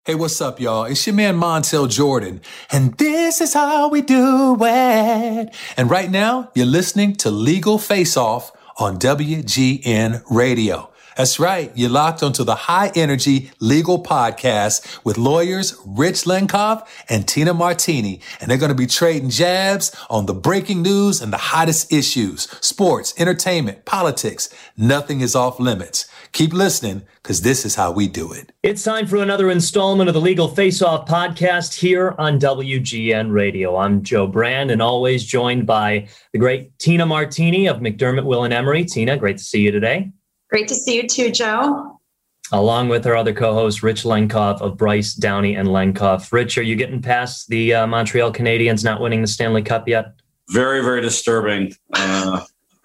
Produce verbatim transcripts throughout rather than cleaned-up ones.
Hey, what's up, y'all? It's your man, Montel Jordan, and this is how we do it. And right now, you're listening to Legal Face Off on W G N Radio. That's right. You're locked onto the high energy legal podcast with lawyers Rich Lenkov and Tina Martini. And they're going to be trading jabs on the breaking news and the hottest issues, sports, entertainment, politics. Nothing is off limits. Keep listening, because this is how we do it. It's time for another installment of the Legal Face Off podcast here on W G N Radio. I'm Joe Brand, and always joined by the great Tina Martini of McDermott, Will and Emery. Tina, great to see you today. Great to see you too, Joe. Along with our other co-host, Rich Lenkov of Bryce, Downey, and Lenkov. Rich, are you getting past the uh, Montreal Canadiens not winning the Stanley Cup yet? Very, very disturbing. Uh,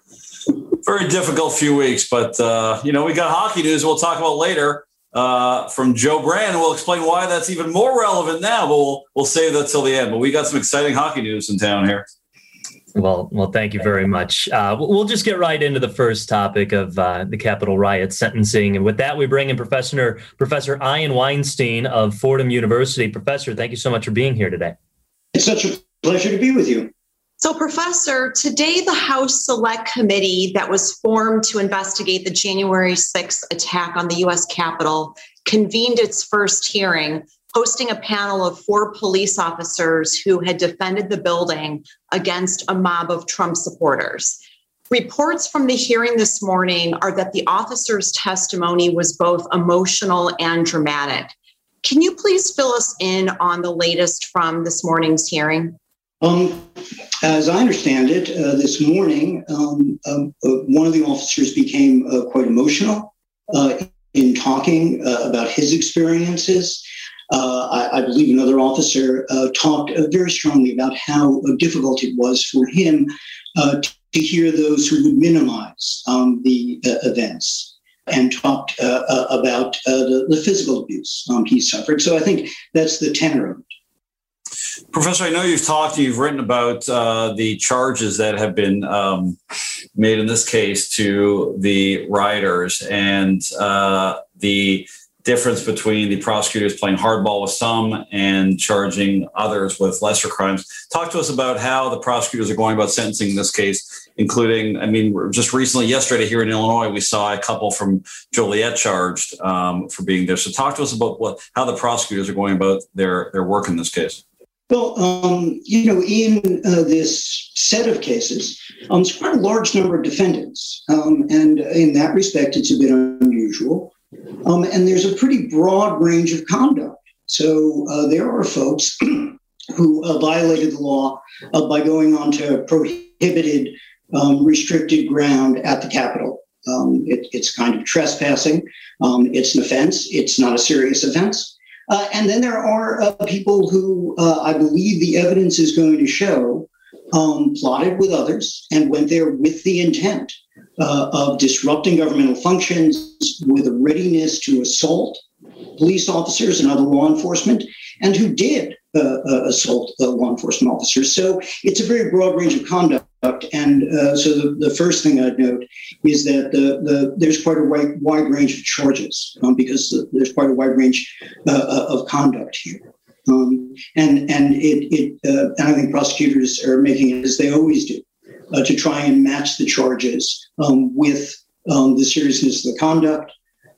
very difficult few weeks, but, uh, you know, we got hockey news we'll talk about later uh, from Joe Brand, and we'll explain why that's even more relevant now, but we'll, we'll save that till the end. But we got some exciting hockey news in town here. Well, well, thank you very much. Uh, we'll just get right into the first topic of uh, the Capitol riot sentencing. And with that, we bring in Professor Professor Ian Weinstein of Fordham University. Professor, thank you so much for being here today. It's such a pleasure to be with you. So, Professor, today the House Select Committee that was formed to investigate the January sixth attack on the U S Capitol convened its first hearing, hosting a panel of four police officers who had defended the building against a mob of Trump supporters. Reports from the hearing this morning are that the officers' testimony was both emotional and dramatic. Can you please fill us in on the latest from this morning's hearing? Um, as I understand it, uh, this morning, um, um, uh, one of the officers became uh, quite emotional uh, in talking uh, about his experiences. Uh, I, I believe another officer uh, talked uh, very strongly about how uh, difficult it was for him uh, to hear those who would minimize um, the uh, events, and talked uh, uh, about uh, the, the physical abuse um, he suffered. So I think that's the tenor of it. Professor, I know you've talked, you've written about uh, the charges that have been um, made in this case to the rioters and uh, the difference between the prosecutors playing hardball with some and charging others with lesser crimes. Talk to us about how the prosecutors are going about sentencing in this case, including, I mean, just recently, yesterday here in Illinois, we saw a couple from Joliet charged um, for being there. So talk to us about what how the prosecutors are going about their, their work in this case. Well, um, you know, in uh, this set of cases, um, it's quite a large number of defendants. Um, and in that respect, it's a bit unusual. Um, and there's a pretty broad range of conduct. So uh, there are folks who uh, violated the law uh, by going onto prohibited, um, restricted ground at the Capitol. Um, it, it's kind of trespassing. Um, it's an offense. It's not a serious offense. Uh, and then there are uh, people who uh, I believe the evidence is going to show um, plotted with others and went there with the intent uh, of disrupting governmental functions with a readiness to assault police officers and other law enforcement, and who did uh, uh, assault uh, law enforcement officers. So it's a very broad range of conduct. And uh, so the, the first thing I'd note is that the, the, there's quite a wide, wide range of charges um, because the, there's quite a wide range uh, of conduct here. Um, and and it, it uh, and I think prosecutors are making it, as they always do, uh, to try and match the charges um, with um, the seriousness of the conduct.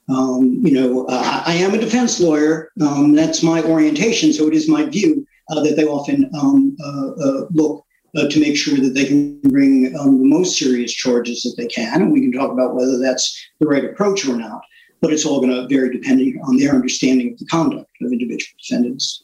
Um, you know, uh, I am a defense lawyer. Um, that's my orientation. So it is my view uh, that they often um, uh, uh, look uh, to make sure that they can bring um, the most serious charges that they can. And we can talk about whether that's the right approach or not. But it's all going to vary depending on their understanding of the conduct of individual defendants.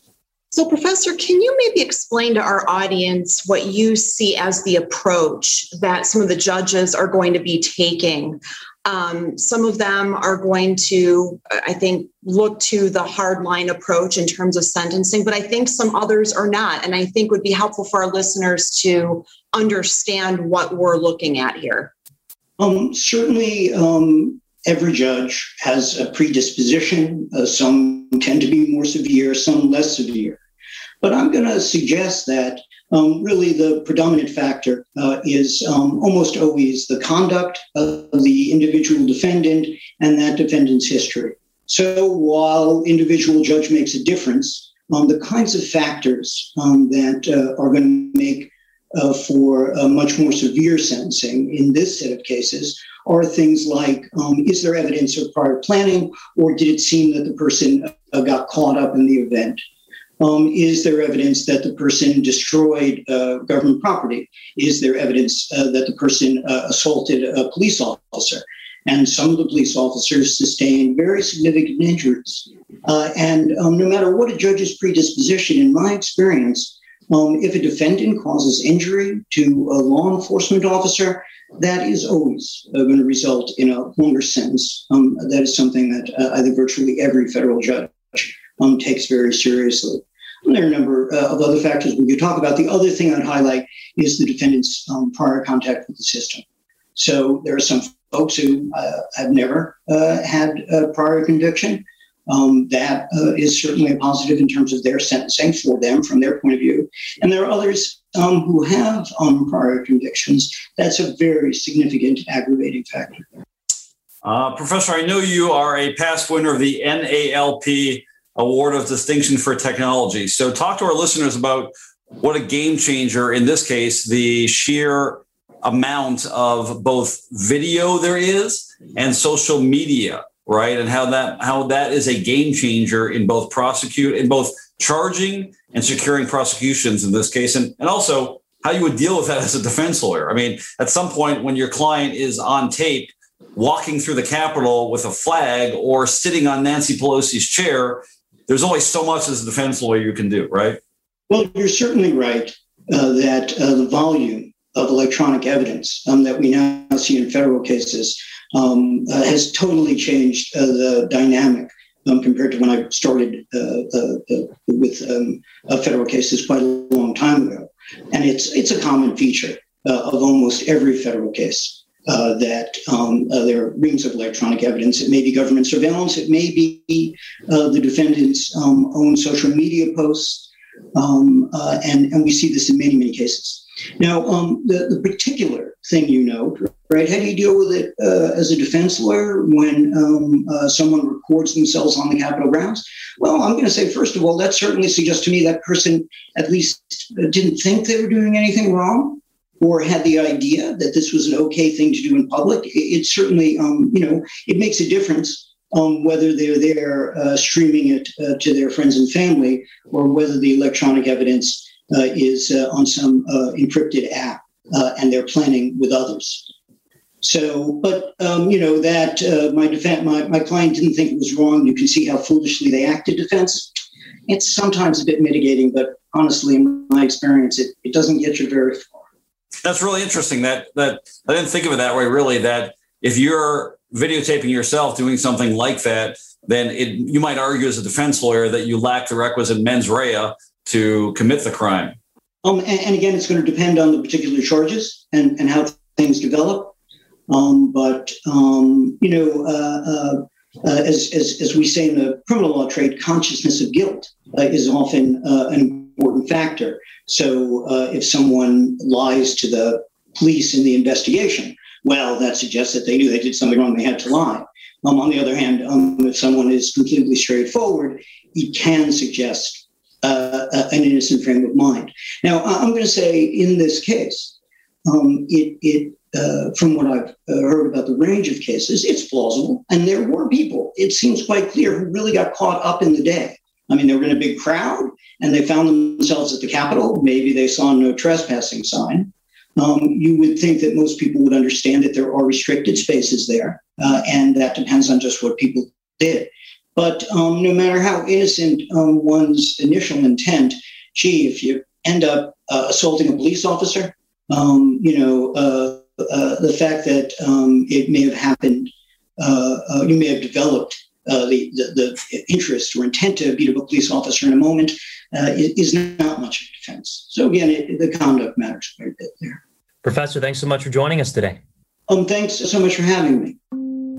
So, Professor, can you maybe explain to our audience what you see as the approach that some of the judges are going to be taking? Um, some of them are going to, I think, look to the hardline approach in terms of sentencing, but I think some others are not. And I think would be helpful for our listeners to understand what we're looking at here. Um, certainly, um, every judge has a predisposition. Uh, some tend to be more severe, some less severe. But I'm going to suggest that um, really the predominant factor uh, is um, almost always the conduct of the individual defendant and that defendant's history. So while individual judge makes a difference, um, the kinds of factors um, that uh, are going to make uh, for a much more severe sentencing in this set of cases are things like, um, is there evidence of prior planning, or did it seem that the person uh, got caught up in the event? Um, is there evidence that the person destroyed uh, government property? Is there evidence uh, that the person uh, assaulted a police officer? And some of the police officers sustained very significant injuries. Uh, and um, no matter what a judge's predisposition, in my experience, um, if a defendant causes injury to a law enforcement officer, that is always uh, going to result in a longer sentence. Um, that is something that uh, I think virtually every federal judge um, takes very seriously. And there are a number uh, of other factors we could talk about. The other thing I'd highlight is the defendant's um, prior contact with the system. So there are some folks who uh, have never uh, had a prior conviction. Um, that uh, is certainly a positive in terms of their sentencing for them from their point of view. And there are others um, who have um, prior convictions. That's a very significant aggravating factor. Uh, Professor, I know you are a past winner of the N A L P Award of Distinction for Technology. So talk to our listeners about what a game changer, in this case, the sheer amount of both video there is and social media, right? And how that how that is a game changer in both prosecute in both charging and securing prosecutions in this case, and, and also how you would deal with that as a defense lawyer. I mean, at some point when your client is on tape walking through the Capitol with a flag or sitting on Nancy Pelosi's chair, there's only so much as a defense lawyer you can do, right? Well, you're certainly right uh, that uh, the volume of electronic evidence um, that we now see in federal cases um, uh, has totally changed uh, the dynamic um, compared to when I started uh, uh, uh, with um, uh, federal cases quite a long time ago. And it's it's a common feature uh, of almost every federal case uh, that um, uh, there are reams of electronic evidence. It may be government surveillance. It may be uh, the defendant's um, own social media posts. Um, uh, and, and we see this in many, many cases. Now, um, the, the particular thing you note, right, how do you deal with it uh, as a defense lawyer when um, uh, someone records themselves on the Capitol grounds? Well, I'm going to say, first of all, that certainly suggests to me that person at least didn't think they were doing anything wrong or had the idea that this was an okay thing to do in public. It, it certainly, um, you know, it makes a difference Um, whether they're there uh, streaming it uh, to their friends and family or whether the electronic evidence uh, is uh, on some uh, encrypted app uh, and they're planning with others. So, but, um, you know, that uh, my, defense, my my client didn't think it was wrong. You can see how foolishly they acted defense. It's sometimes a bit mitigating, but honestly, in my experience, it, it doesn't get you very far. That's really interesting. That that I didn't think of it that way, really, that if you're videotaping yourself doing something like that, then it, you might argue as a defense lawyer that you lack the requisite mens rea to commit the crime. Um, and, and again, it's going to depend on the particular charges and, and how things develop. Um, but, um, you know, uh, uh, uh, as, as, as we say in the criminal law trade, consciousness of guilt uh, is often uh, an important factor. So uh, if someone lies to the police in the investigation, well, that suggests that they knew they did something wrong, they had to lie. Um, on the other hand, um, if someone is completely straightforward, it can suggest uh, an innocent frame of mind. Now, I'm going to say in this case, um, it, it uh, from what I've uh, heard about the range of cases, it's plausible. And there were people, it seems quite clear, who really got caught up in the day. I mean, they were in a big crowd and they found themselves at the Capitol. Maybe they saw no trespassing sign. Um, you would think that most people would understand that there are restricted spaces there, uh, and that depends on just what people did. But um, no matter how innocent um, one's initial intent, gee, if you end up uh, assaulting a police officer, um, you know, uh, uh, the fact that um, it may have happened, uh, uh, you may have developed uh, the, the, the interest or intent to beat up a police officer in a moment, uh, is not much of a defense. So again, it, the conduct matters quite a bit there. Professor, thanks so much for joining us today. Um, thanks so much for having me.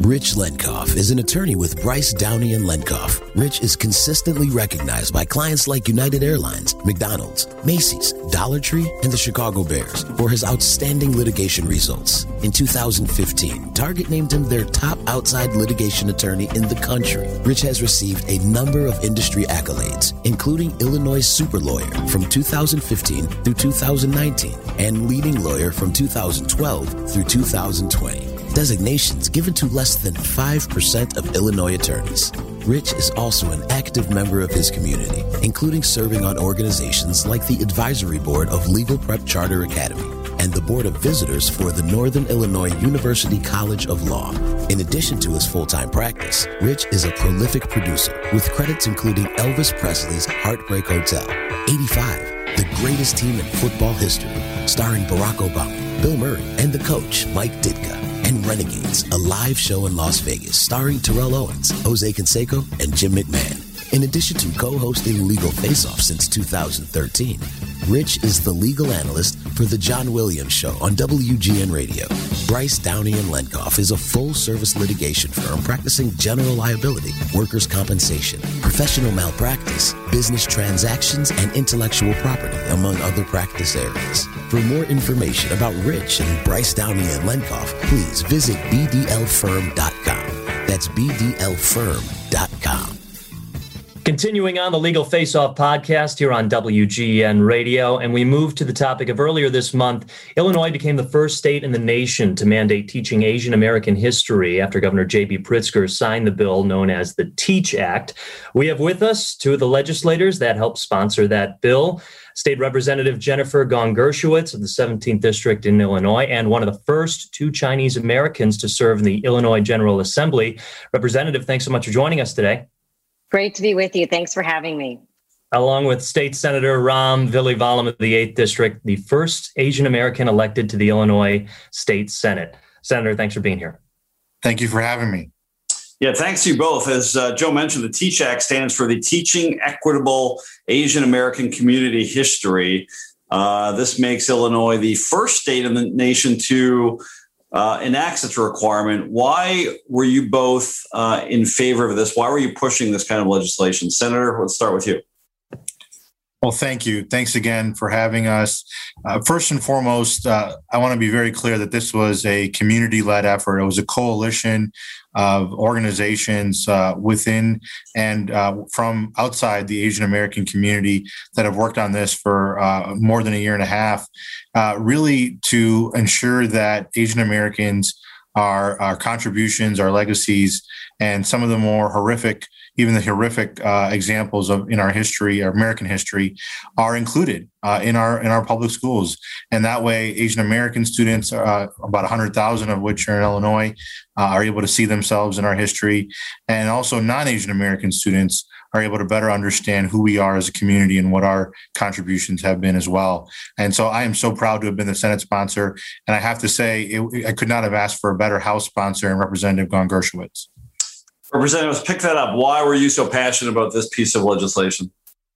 Rich Lenkoff is an attorney with Bryce, Downey and Lenkoff. Rich is consistently recognized by clients like United Airlines, McDonald's, Macy's, Dollar Tree, and the Chicago Bears for his outstanding litigation results. In two thousand fifteen, Target named him their top outside litigation attorney in the country. Rich has received a number of industry accolades, including Illinois Super Lawyer from two thousand fifteen through two thousand nineteen and Leading Lawyer from two thousand twelve through two thousand twenty. Designations given to less than five percent of Illinois attorneys. Rich is also an active member of his community, including serving on organizations like the Advisory Board of Legal Prep Charter Academy and the Board of Visitors for the Northern Illinois University College of Law. In addition to his full-time practice, Rich is a prolific producer with credits including Elvis Presley's Heartbreak Hotel, eighty-five, the greatest team in football history, starring Barack Obama, Bill Murray, and the coach, Mike Ditka, and Renegades, a live show in Las Vegas starring Terrell Owens, Jose Canseco, and Jim McMahon. In addition to co-hosting Legal Face-Off since two thousand thirteen, Rich is the legal analyst for The John Williams Show on W G N Radio. Bryce, Downey and Lenkoff is a full-service litigation firm practicing general liability, workers' compensation, professional malpractice, business transactions, and intellectual property, among other practice areas. For more information about Rich and Bryce, Downey and Lenkoff, please visit b d l firm dot com. That's b d l firm dot com. Continuing on the Legal Face-Off podcast here on W G N Radio, and we move to the topic of earlier this month. Illinois became the first state in the nation to mandate teaching Asian American history after Governor J B Pritzker signed the bill known as the TEACH Act. We have with us two of the legislators that helped sponsor that bill, State Representative Jennifer Gong Gershowitz of the seventeenth District in Illinois, and one of the first two Chinese Americans to serve in the Illinois General Assembly. Representative, thanks so much for joining us today. Great to be with you. Thanks for having me. Along with State Senator Ram Vilivalam of the eighth District, the first Asian American elected to the Illinois State Senate. Senator, thanks for being here. Thank you for having me. Yeah, thanks to you both. As uh, Joe mentioned, the TEACH Act stands for the Teaching Equitable Asian American Community History. Uh, this makes Illinois the first state in the nation to Uh, enact such a requirement. Why were you both uh, in favor of this? Why were you pushing this kind of legislation? Senator, let's start with you. Well, thank you. Thanks again for having us. Uh, first and foremost, uh, I want to be very clear that this was a community-led effort. It was a coalition of organizations uh, within and uh, from outside the Asian American community that have worked on this for uh, more than a year and a half, uh, really to ensure that Asian Americans, our, our contributions, our legacies, and some of the more horrific, even the horrific uh, examples of in our history, our American history, are included uh, in our in our public schools. And that way, Asian American students, uh, about one hundred thousand of which are in Illinois, uh, are able to see themselves in our history. And also non-Asian American students are able to better understand who we are as a community and what our contributions have been as well. And so I am so proud to have been the Senate sponsor. And I have to say, it, I could not have asked for a better House sponsor in Representative Gong Gershowitz. Representatives, pick that up. Why were you so passionate about this piece of legislation?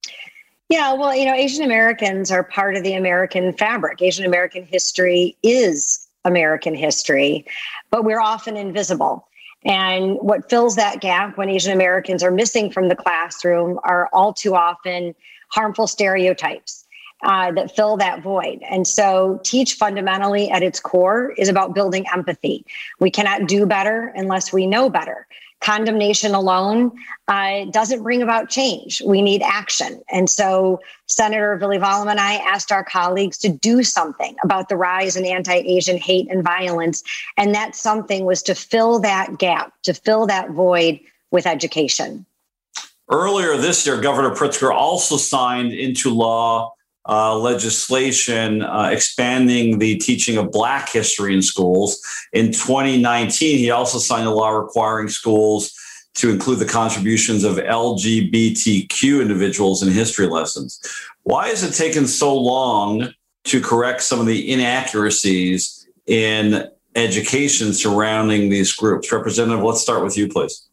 Yeah, well, you know, Asian Americans are part of the American fabric. Asian American history is American history, but we're often invisible. And what fills that gap when Asian Americans are missing from the classroom are all too often harmful stereotypes uh, that fill that void. And so TEACH fundamentally at its core is about building empathy. We cannot do better unless we know better. Condemnation alone uh, doesn't bring about change. We need action. And so Senator Vilivalam and I asked our colleagues to do something about the rise in anti-Asian hate and violence. And that something was to fill that gap, to fill that void with education. Earlier this year, Governor Pritzker also signed into law Uh, legislation uh, expanding the teaching of Black history in schools. In twenty nineteen, he also signed a law requiring schools to include the contributions of L G B T Q individuals in history lessons. Why has it taken so long to correct some of the inaccuracies in education surrounding these groups? Representative, let's start with you, please.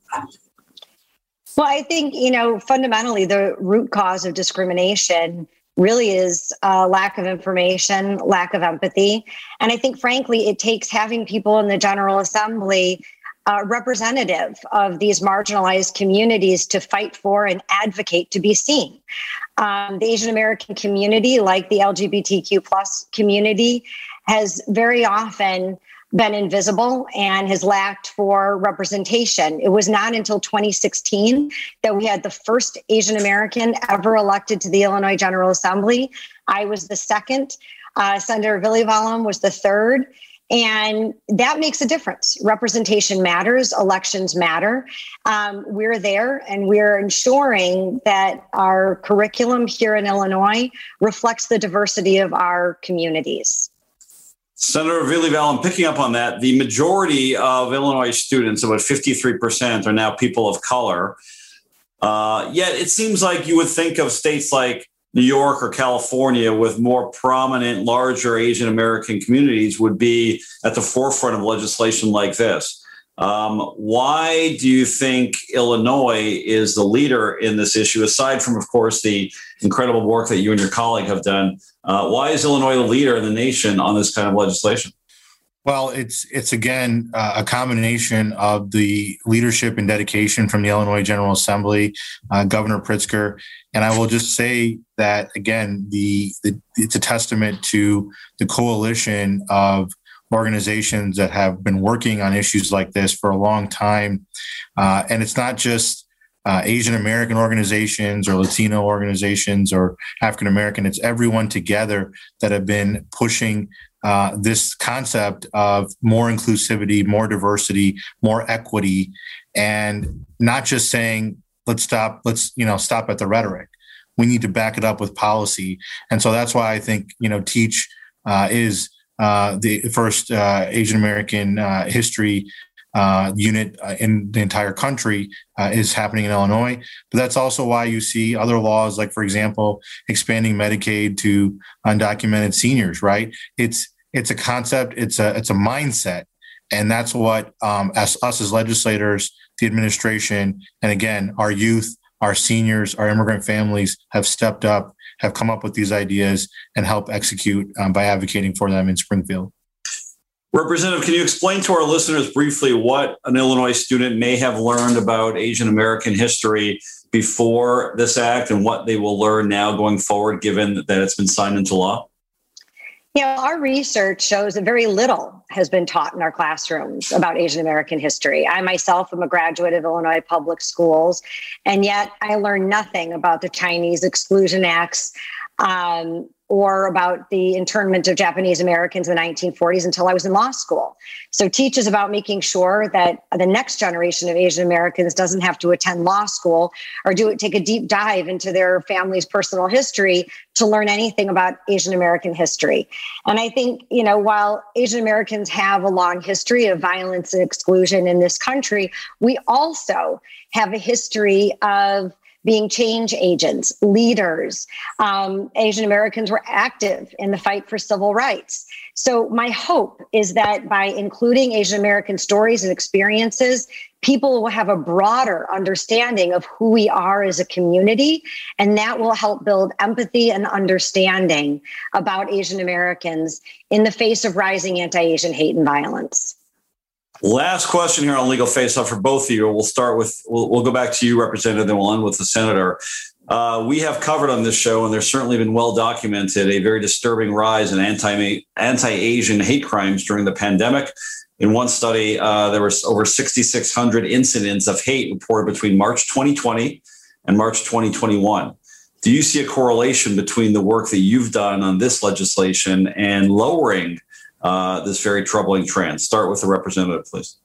Well, I think, you know, fundamentally, the root cause of discrimination really is a lack of information, lack of empathy. And I think, frankly, it takes having people in the General Assembly uh, representative of these marginalized communities to fight for and advocate to be seen. Um, the Asian American community, like the L G B T Q plus community, has very often been invisible and has lacked for representation. It was not until twenty sixteen that we had the first Asian American ever elected to the Illinois General Assembly. I was the second. Uh, Senator Villivalam was the third. And that makes a difference. Representation matters. Elections matter. Um, we're there, and we're ensuring that our curriculum here in Illinois reflects the diversity of our communities. Senator Villivalam, picking up on that, the majority of Illinois students, about fifty-three percent, are now people of color. Uh, yet it seems like you would think of states like New York or California with more prominent, larger Asian American communities would be at the forefront of legislation like this. Um, why do you think Illinois is the leader in this issue, aside from, of course, the incredible work that you and your colleague have done? Uh, why is Illinois the leader in the nation on this kind of legislation? Well, it's it's again uh, a combination of the leadership and dedication from the Illinois General Assembly, uh, Governor Pritzker, and I will just say that again, the, the it's a testament to the coalition of organizations that have been working on issues like this for a long time, uh, and it's not just uh, Asian American organizations or Latino organizations or African American. It's everyone together that have been pushing Uh, this concept of more inclusivity, more diversity, more equity, and not just saying, let's stop, let's, you know, stop at the rhetoric. We need to back it up with policy. And so that's why I think, you know, TEACH uh, is uh, the first uh, Asian American uh, history uh, unit uh, in the entire country uh, is happening in Illinois. But that's also why you see other laws, like, for example, expanding Medicaid to undocumented seniors, right? It's it's a concept, it's a it's a mindset. And that's what um, as us as legislators, the administration, and again, our youth, our seniors, our immigrant families have stepped up, have come up with these ideas and help execute um, by advocating for them in Springfield. Representative, can you explain to our listeners briefly what an Illinois student may have learned about Asian American history before this act and what they will learn now going forward, given that it's been signed into law? Yeah, our research shows that very little has been taught in our classrooms about Asian American history. I myself am a graduate of Illinois public schools, and yet I learned nothing about the Chinese Exclusion Acts, um, or about the internment of Japanese Americans in the nineteen forties until I was in law school. So TEACH is about making sure that the next generation of Asian Americans doesn't have to attend law school or do it, take a deep dive into their family's personal history to learn anything about Asian American history. And I think, you know, while Asian Americans have a long history of violence and exclusion in this country, we also have a history of being change agents, leaders. Um, Asian Americans were active in the fight for civil rights. So my hope is that by including Asian American stories and experiences, people will have a broader understanding of who we are as a community, and that will help build empathy and understanding about Asian Americans in the face of rising anti-Asian hate and violence. Last question here on Legal Face Off for both of you. We'll start with, we'll, well go back to you, Representative, then we'll end with the Senator. Uh, we have covered on this show, and there's certainly been well documented, a very disturbing rise in anti, anti-Asian hate crimes during the pandemic. In one study, uh, there was over sixty-six hundred incidents of hate reported between March twenty twenty and March twenty twenty-one. Do you see a correlation between the work that you've done on this legislation and lowering Uh, this very troubling trend? Start with the representative, please.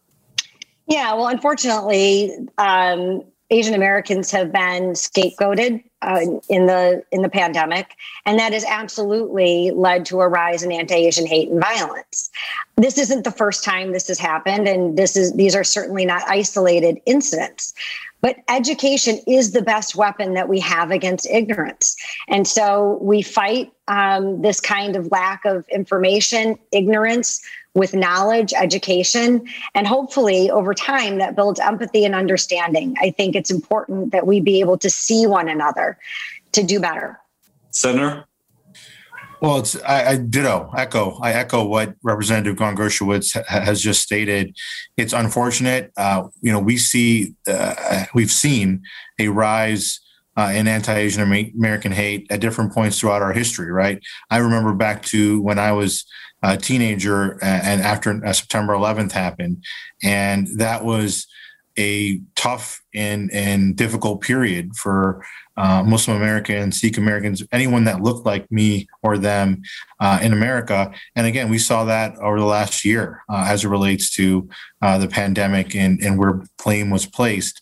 Yeah, well, unfortunately, um, Asian Americans have been scapegoated uh, in the in the pandemic, and that has absolutely led to a rise in anti-Asian hate and violence. This isn't the first time this has happened, and this is these are certainly not isolated incidents. But education is the best weapon that we have against ignorance. And so we fight um, this kind of lack of information, ignorance, with knowledge, education, and hopefully over time that builds empathy and understanding. I think it's important that we be able to see one another to do better. Senator? Well, it's I, I ditto, echo. I echo what Representative Gon Gershowitz ha- has just stated. It's unfortunate. Uh, you know, we see, uh, we've seen a rise uh, in anti-Asian American hate at different points throughout our history, right? I remember back to when I was a teenager and after September eleventh happened, and that was a tough and, and difficult period for uh, Muslim Americans, Sikh Americans, anyone that looked like me or them uh, in America. And again, we saw that over the last year uh, as it relates to uh, the pandemic and, and where blame was placed.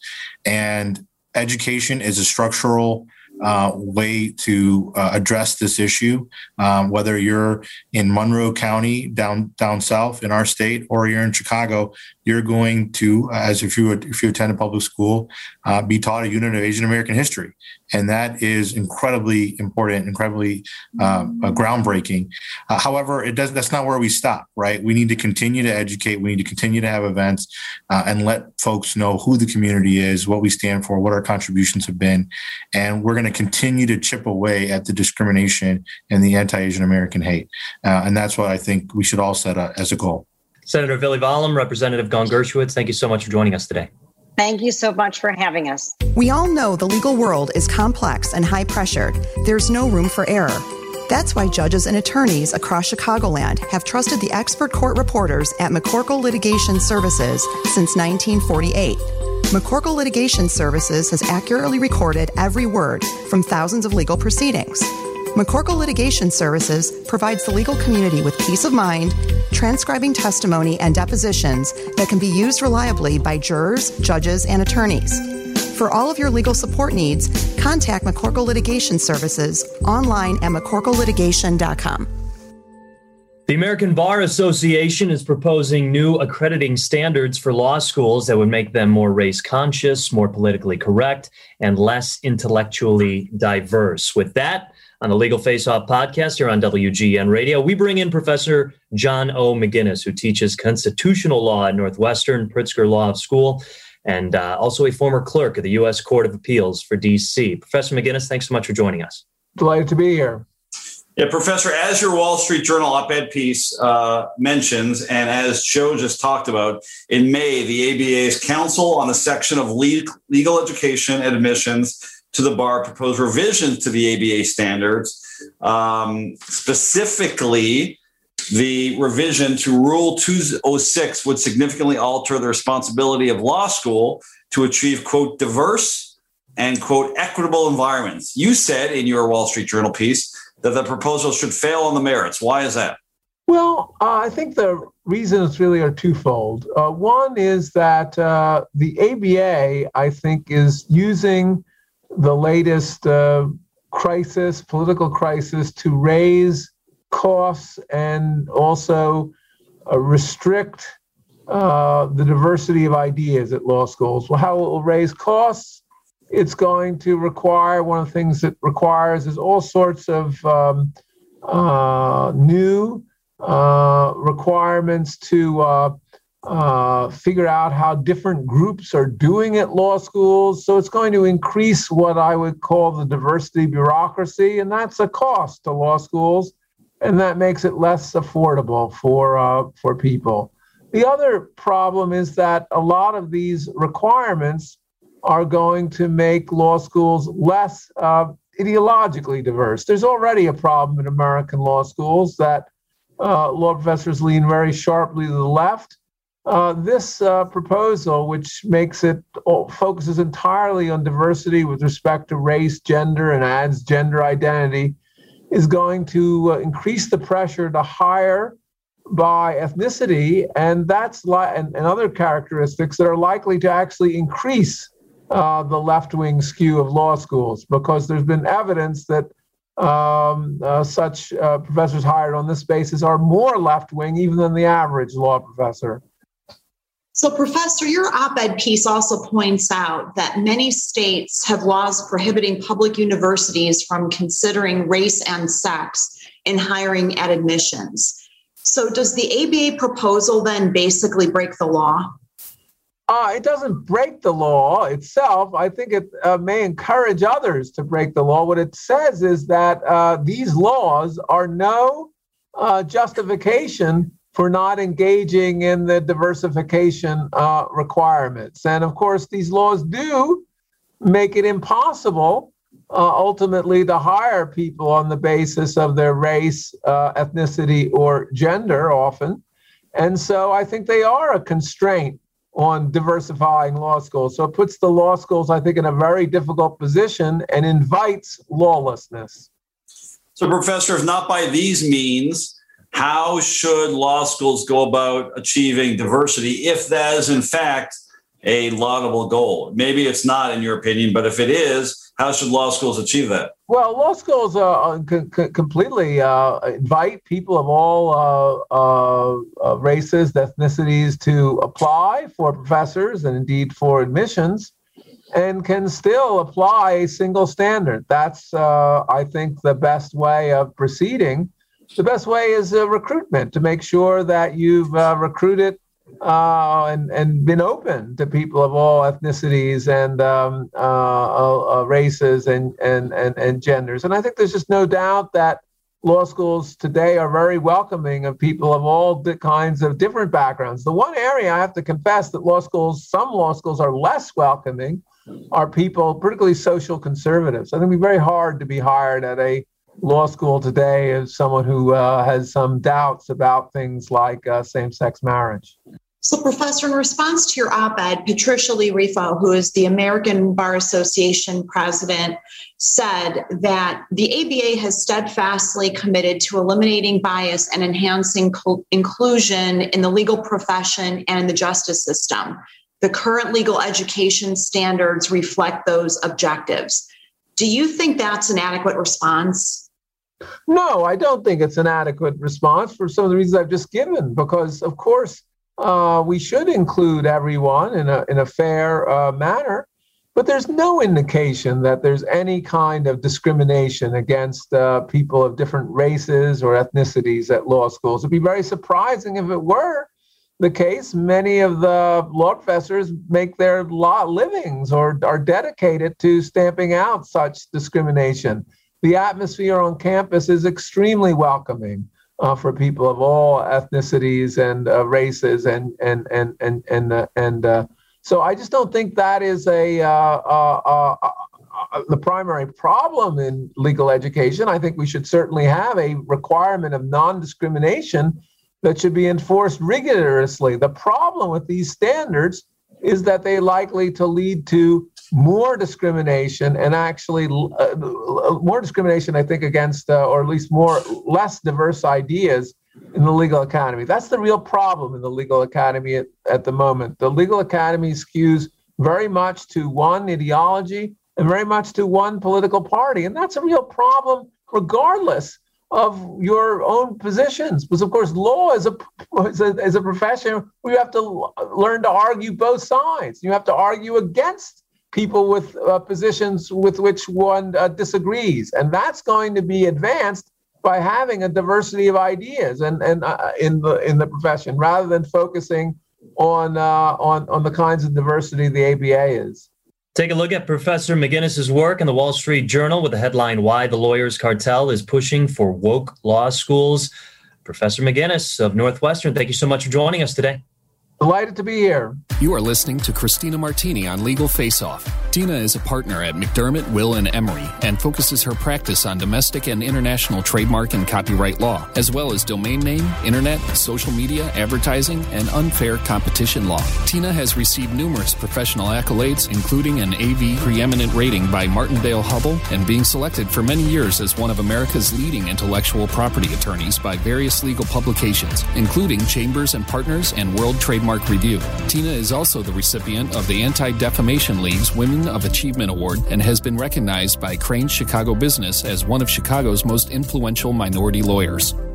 And education is a structural Uh, way to uh, address this issue, um, whether you're in Monroe County down down south in our state, or you're in Chicago, you're going to, as if you if you attend a public school, uh, be taught a unit of Asian American history, and that is incredibly important, incredibly uh, uh, groundbreaking. Uh, however, it does that's not where we stop, right? We need to continue to educate. We need to continue to have events uh, and let folks know who the community is, what we stand for, what our contributions have been, and we're going to continue to chip away at the discrimination and the anti-Asian American hate. Uh, and that's what I think we should all set up as a goal. Senator Vili Valem, Representative Gon Gershowitz, thank you so much for joining us today. Thank you so much for having us. We all know the legal world is complex and high-pressured. There's no room for error. That's why judges and attorneys across Chicagoland have trusted the expert court reporters at McCorkle Litigation Services since nineteen forty-eight. McCorkle Litigation Services has accurately recorded every word from thousands of legal proceedings. McCorkle Litigation Services provides the legal community with peace of mind, transcribing testimony and depositions that can be used reliably by jurors, judges, and attorneys. For all of your legal support needs, contact McCorkle Litigation Services online at mccorkle litigation dot com. The American Bar Association is proposing new accrediting standards for law schools that would make them more race conscious, more politically correct, and less intellectually diverse. With that, on the Legal Face Off podcast here on W G N Radio, we bring in Professor John O. McGinnis, who teaches constitutional law at Northwestern Pritzker Law School, and uh, also a former clerk of the U S Court of Appeals for D C. Professor McGinnis, thanks so much for joining us. Delighted to be here. Yeah, Professor, as your Wall Street Journal op-ed piece uh, mentions, and as Joe just talked about, in May, the A B A's Council on the Section of Legal Education and Admissions to the Bar proposed revisions to the A B A standards, um, specifically the revision to Rule two oh six would significantly alter the responsibility of law school to achieve, quote, diverse and, quote, equitable environments. You said in your Wall Street Journal piece that the proposal should fail on the merits. Why is that? Well, uh, I think the reasons really are twofold. Uh, one is that uh, the A B A, I think, is using the latest uh, crisis, political crisis, to raise costs and also uh, restrict uh, the diversity of ideas at law schools. Well, how it will raise costs? It's going to require, one of the things it requires is all sorts of um, uh, new uh, requirements to uh, uh, figure out how different groups are doing at law schools. So it's going to increase what I would call the diversity bureaucracy, and that's a cost to law schools, and that makes it less affordable for uh, for people. The other problem is that a lot of these requirements are going to make law schools less uh, ideologically diverse. There's already a problem in American law schools that uh, law professors lean very sharply to the left. Uh, this uh, proposal, which makes it oh, focuses entirely on diversity with respect to race, gender, and adds gender identity, is going to uh, increase the pressure to hire by ethnicity, and that's li- and, and other characteristics that are likely to actually increase Uh, the left-wing skew of law schools, because there's been evidence that um, uh, such uh, professors hired on this basis are more left-wing even than the average law professor. So, Professor, your op-ed piece also points out that many states have laws prohibiting public universities from considering race and sex in hiring at admissions. So does the A B A proposal then basically break the law? Uh, it doesn't break the law itself. I think it uh, may encourage others to break the law. What it says is that uh, these laws are no uh, justification for not engaging in the diversification uh, requirements. And of course, these laws do make it impossible uh, ultimately to hire people on the basis of their race, uh, ethnicity, or gender often. And so I think they are a constraint on diversifying law schools. So it puts the law schools, I think, in a very difficult position and invites lawlessness. So, Professor, if not by these means, how should law schools go about achieving diversity if that is, in fact, a laudable goal? Maybe it's not, in your opinion, but if it is, how should law schools achieve that? Well, law schools uh, c- c- completely uh, invite people of all uh, uh, uh, races, ethnicities to apply for professors and indeed for admissions, and can still apply a single standard. That's, uh, I think, the best way of proceeding. The best way is uh, recruitment, to make sure that you've uh, recruited uh, and, and been open to people of all ethnicities and um, uh, uh, races and, and, and, and genders. And I think there's just no doubt that law schools today are very welcoming of people of all kinds of different backgrounds. The one area I have to confess that law schools, some law schools are less welcoming, are people, particularly social conservatives. I think it'd be very hard to be hired at a law school today as someone who uh, has some doubts about things like uh, same-sex marriage. So, Professor, in response to your op-ed, Patricia Lee Rifo, who is the American Bar Association president, said that the A B A has steadfastly committed to eliminating bias and enhancing co- inclusion in the legal profession and in the justice system. The current legal education standards reflect those objectives. Do you think that's an adequate response? No, I don't think it's an adequate response for some of the reasons I've just given, because, of course, uh, we should include everyone in a in a fair uh, manner, but there's no indication that there's any kind of discrimination against uh, people of different races or ethnicities at law schools. It'd be very surprising if it were the case. Many of the law professors make their law livings or are dedicated to stamping out such discrimination. The atmosphere on campus is extremely welcoming uh, for people of all ethnicities and uh, races, and and and and and uh, and uh, so I just don't think that is a uh, uh, uh, uh, the primary problem in legal education. I think we should certainly have a requirement of non-discrimination that should be enforced rigorously. The problem with these standards is that they're likely to lead to more discrimination and actually uh, more discrimination, I think, against, uh, or at least more, less diverse ideas in the legal academy. That's the real problem in the legal academy at, at the moment. The legal academy skews very much to one ideology and very much to one political party. And that's a real problem regardless of your own positions, because of course law is a, is a is a profession where you have to learn to argue both sides. You have to argue against people with uh, positions with which one uh, disagrees, and that's going to be advanced by having a diversity of ideas and and uh, in the in the profession, rather than focusing on uh, on on the kinds of diversity the A B A is. Take a look at Professor McGinnis's work in the Wall Street Journal with the headline, Why the Lawyers Cartel is Pushing for Woke Law Schools. Professor McGinnis of Northwestern, thank you so much for joining us today. Delighted to be here. You are listening to Christina Martini on Legal Face Off. Tina is a partner at McDermott, Will and Emery and focuses her practice on domestic and international trademark and copyright law, as well as domain name, internet, social media, advertising, and unfair competition law. Tina has received numerous professional accolades, including an A V preeminent rating by Martindale-Hubbell and being selected for many years as one of America's leading intellectual property attorneys by various legal publications, including Chambers and Partners and World Trademark Review. Tina is also the recipient of the Anti-Defamation League's Women of Achievement Award and has been recognized by Crain's Chicago Business as one of Chicago's most influential minority lawyers.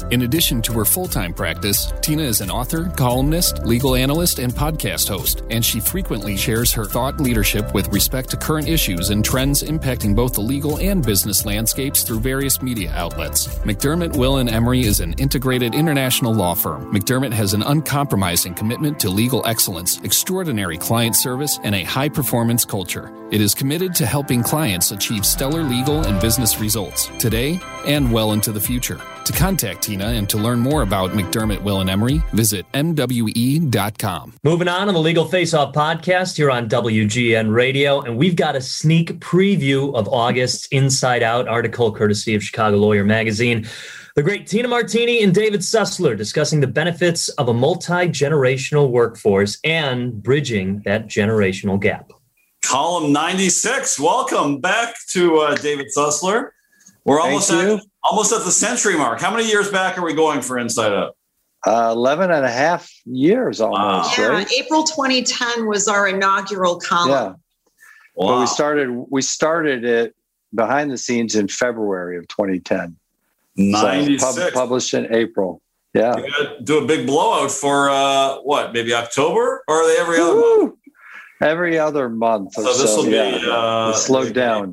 In addition to her full-time practice, Tina is an author, columnist, legal analyst, and podcast host, and she frequently shares her thought leadership with respect to current issues and trends impacting both the legal and business landscapes through various media outlets. McDermott, Will and Emery is an integrated international law firm. McDermott has an uncompromising commitment to legal excellence, extraordinary client service, and a high-performance culture. It is committed to helping clients achieve stellar legal and business results today and well into the future. To contact Tina and to learn more about McDermott, Will and Emery, visit m w e dot com. Moving on on the Legal Face Off podcast here on W G N Radio, and we've got a sneak preview of August's Inside Out article courtesy of Chicago Lawyer Magazine. The great Tina Martini and David Sussler discussing the benefits of a multi-generational workforce and bridging that generational gap. Column ninety-six. Welcome back to uh, David Sussler. We're almost at, almost at the century mark. How many years back are we going for Inside Out? Uh, eleven and a half years almost, wow. Yeah, right? April twenty ten was our inaugural column. Yeah. Wow. But we started, we started it behind the scenes in February of twenty ten. ninety-six. So pub- published in April. Yeah. You gotta do a big blowout for uh, what, maybe October? Or are they every other Woo! month? Every other month. So this will so, be yeah. uh, slowed down.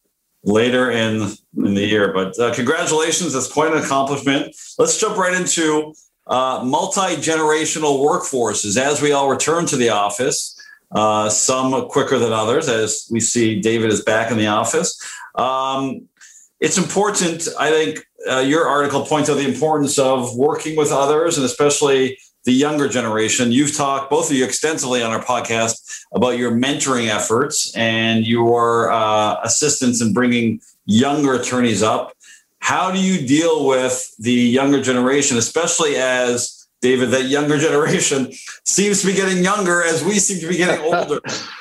Later in, in the year. But uh, congratulations. That's quite an accomplishment. Let's jump right into uh, multi-generational workforces. As we all return to the office, uh, some quicker than others, as we see David is back in the office. Um, it's important, I think, uh, your article points out the importance of working with others, and especially the younger generation. You've talked, both of you, extensively on our podcast about your mentoring efforts and your uh, assistance in bringing younger attorneys up. How do you deal with the younger generation, especially as, David, that younger generation seems to be getting younger as we seem to be getting older?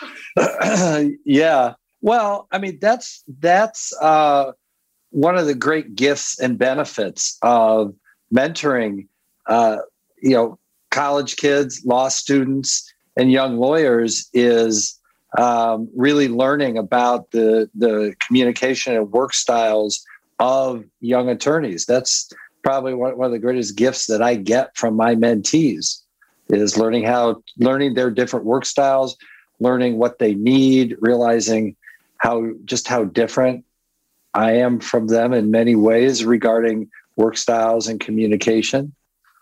Yeah. Well, I mean, that's that's uh, one of the great gifts and benefits of mentoring, uh, you know, college kids, law students, and young lawyers is um, really learning about the the communication and work styles of young attorneys. That's probably one, one of the greatest gifts that I get from my mentees is learning how learning their different work styles, learning what they need, realizing how just how different I am from them in many ways regarding work styles and communication.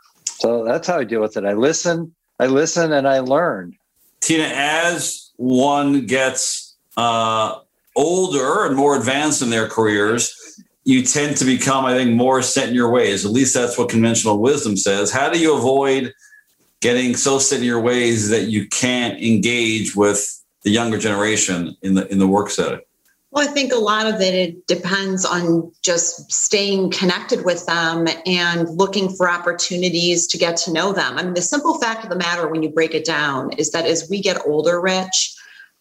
So that's how I deal with it. I listen, I listen, and I learn. Tina, as one gets uh, older and more advanced in their careers, you tend to become, I think, more set in your ways. At least that's what conventional wisdom says. How do you avoid getting so set in your ways that you can't engage with the younger generation in the in the work setting? Well, I think a lot of it, it depends on just staying connected with them and looking for opportunities to get to know them. I mean, the simple fact of the matter, when you break it down, is that as we get older, Rich,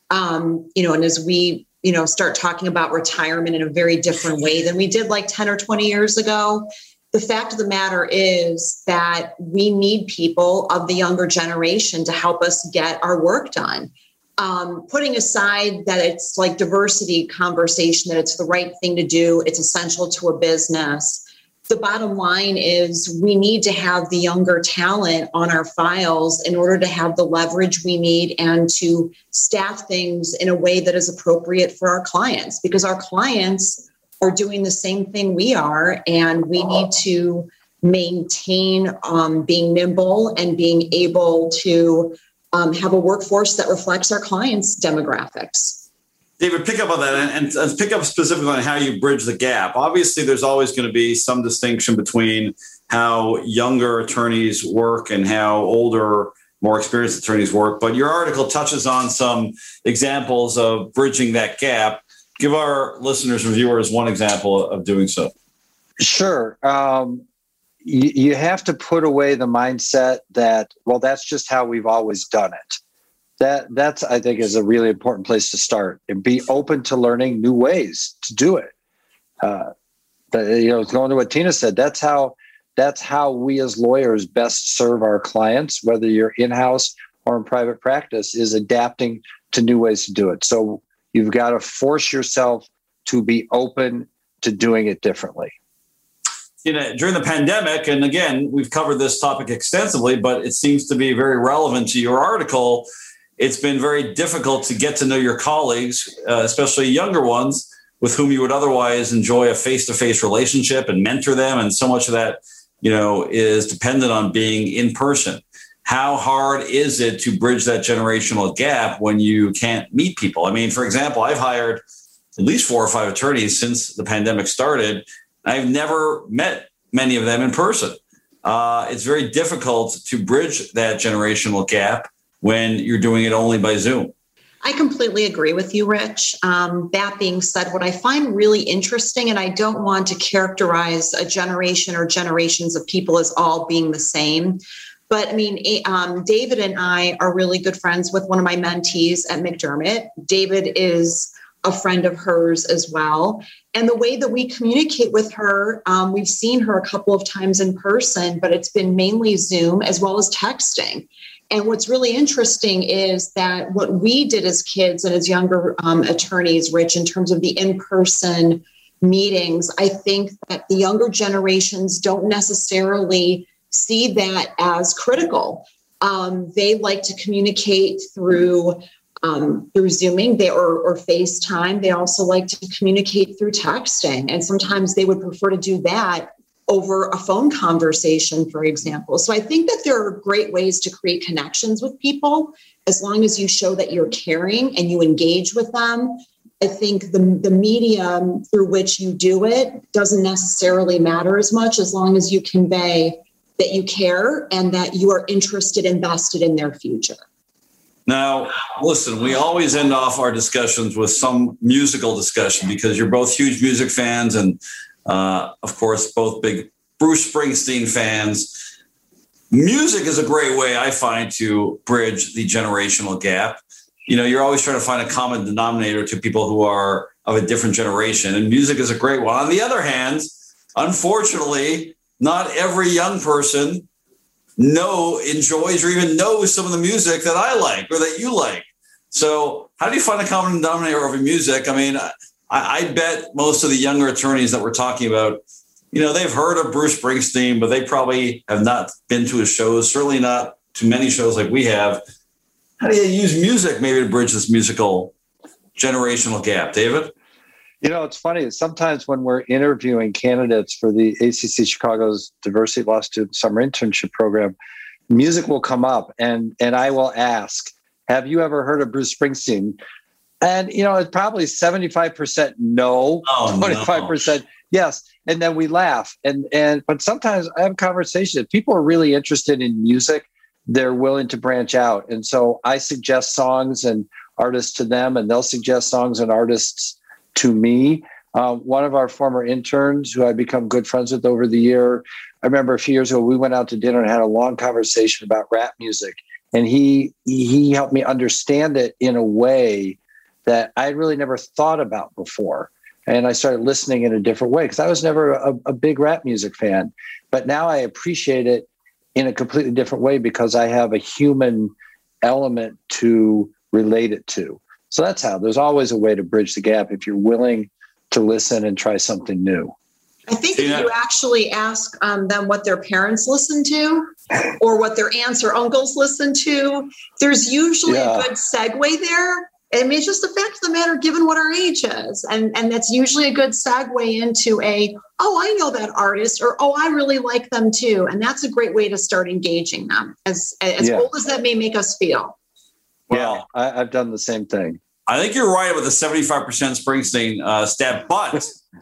um, you know, and as we, you know, start talking about retirement in a very different way than we did like ten or twenty years ago, the fact of the matter is that we need people of the younger generation to help us get our work done. Um, putting aside that it's like diversity conversation, that it's the right thing to do, it's essential to a business. The bottom line is we need to have the younger talent on our files in order to have the leverage we need and to staff things in a way that is appropriate for our clients, because our clients are doing the same thing we are, and we need to maintain um, being nimble and being able to Um, have a workforce that reflects our clients' demographics. David, pick up on that and, and pick up specifically on how you bridge the gap. Obviously, there's always going to be some distinction between how younger attorneys work and how older, more experienced attorneys work. But your article touches on some examples of bridging that gap. Give our listeners and viewers one example of doing so. Sure. Um, you, you have to put away the mindset that, well, that's just how we've always done it. That that's, I think, is a really important place to start, and be open to learning new ways to do it. Uh, the, you know, going to what Tina said, that's how that's how we as lawyers best serve our clients, whether you're in-house or in private practice, is adapting to new ways to do it. So you've got to force yourself to be open to doing it differently. you know, during the pandemic, and again, we've covered this topic extensively, but it seems to be very relevant to your article. It's been very difficult to get to know your colleagues, uh, especially younger ones, with whom you would otherwise enjoy a face-to-face relationship and mentor them. And so much of that, you know, is dependent on being in person. How hard is it to bridge that generational gap when you can't meet people? I mean, for example, I've hired at least four or five attorneys since the pandemic started. I've never met many of them in person. Uh, it's very difficult to bridge that generational gap when you're doing it only by Zoom. I completely agree with you, Rich. Um, that being said, what I find really interesting, and I don't want to characterize a generation or generations of people as all being the same, but I mean, um, David and I are really good friends with one of my mentees at McDermott. David is a friend of hers as well. And the way that we communicate with her, um, we've seen her a couple of times in person, but it's been mainly Zoom as well as texting. And what's really interesting is that what we did as kids and as younger um, attorneys, Rich, in terms of the in-person meetings, I think that the younger generations don't necessarily see that as critical. Um, they like to communicate through um, through Zooming they, or, or FaceTime. They also like to communicate through texting. And sometimes they would prefer to do that over a phone conversation, for example. So I think that there are great ways to create connections with people as long as you show that you're caring and you engage with them. I think the, the medium through which you do it doesn't necessarily matter as much as long as you convey that you care and that you are interested, invested in their future. Now, listen, we always end off our discussions with some musical discussion because you're both huge music fans and Uh, of course, both big Bruce Springsteen fans. Music is a great way, I find, to bridge the generational gap. You know, you're always trying to find a common denominator to people who are of a different generation, and music is a great one. On the other hand, unfortunately, not every young person know, enjoys, or even knows some of the music that I like or that you like. So how do you find a common denominator over music? I mean, I, I bet most of the younger attorneys that we're talking about, you know, they've heard of Bruce Springsteen, but they probably have not been to his shows, certainly not to many shows like we have. How do you use music maybe to bridge this musical generational gap, David? You know, it's funny. Sometimes when we're interviewing candidates for the A C C Chicago's Diversity Law Student Summer Internship Program, music will come up and, and I will ask, have you ever heard of Bruce Springsteen? And, you know, it's probably seventy-five percent no, oh, twenty-five percent no. Yes. And then we laugh. And, and, but sometimes I have conversations. If people are really interested in music, they're willing to branch out. And so I suggest songs and artists to them, and they'll suggest songs and artists to me. Uh, one of our former interns who I've become good friends with over the year, I remember a few years ago, we went out to dinner and had a long conversation about rap music. And he, he helped me understand it in a way that I really never thought about before. And I started listening in a different way because I was never a, a big rap music fan. But now I appreciate it in a completely different way because I have a human element to relate it to. So that's how. There's always a way to bridge the gap if you're willing to listen and try something new. I think if you actually ask um, them what their parents listen to or what their aunts or uncles listen to, there's usually yeah. a good segue there. I mean, it's just the fact of the matter, given what our age is. And, and that's usually a good segue into a, oh, I know that artist, or, oh, I really like them too. And that's a great way to start engaging them, as, as yeah. old as that may make us feel. Well, yeah, I, I've done the same thing. I think you're right with the seventy-five percent Springsteen uh, stat, but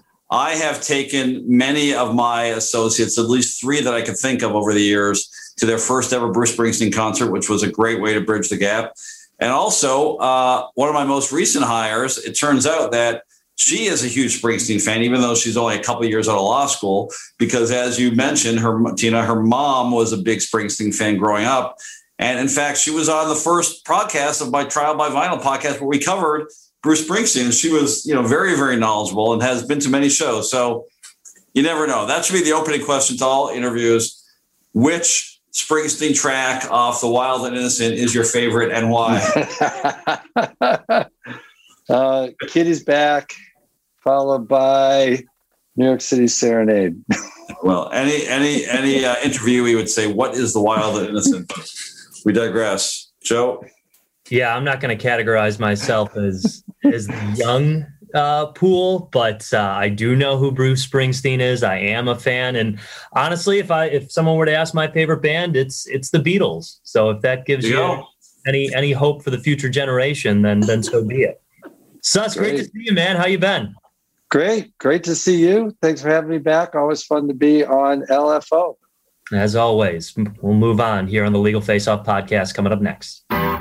I have taken many of my associates, at least three that I could think of over the years, to their first ever Bruce Springsteen concert, which was a great way to bridge the gap. And also, uh, one of my most recent hires, it turns out that she is a huge Springsteen fan, even though she's only a couple of years out of law school, because as you mentioned, her Tina, her mom was a big Springsteen fan growing up. And in fact, she was on the first podcast of my Trial by Vinyl podcast where we covered Bruce Springsteen. She was, you know, very, very knowledgeable and has been to many shows. So you never know. That should be the opening question to all interviews. Which Springsteen track off The Wild and Innocent is your favorite and why? uh, Kitty's Back, followed by New York City Serenade. Well, any any any uh, interviewee would say, "What is the wild and innocent?" We digress. Joe? Yeah, I'm not going to categorize myself as as the young uh, pool, but uh, I do know who Bruce Springsteen is. I am a fan, and honestly, if I if someone were to ask my favorite band, it's it's the Beatles. So if that gives you, you any any hope for the future generation, then then so be it. Sus, great. great to see you, man. How you been? Great. Great to see you. Thanks for having me back. Always fun to be on L F O. As always, we'll move on here on the Legal Face Off podcast coming up next.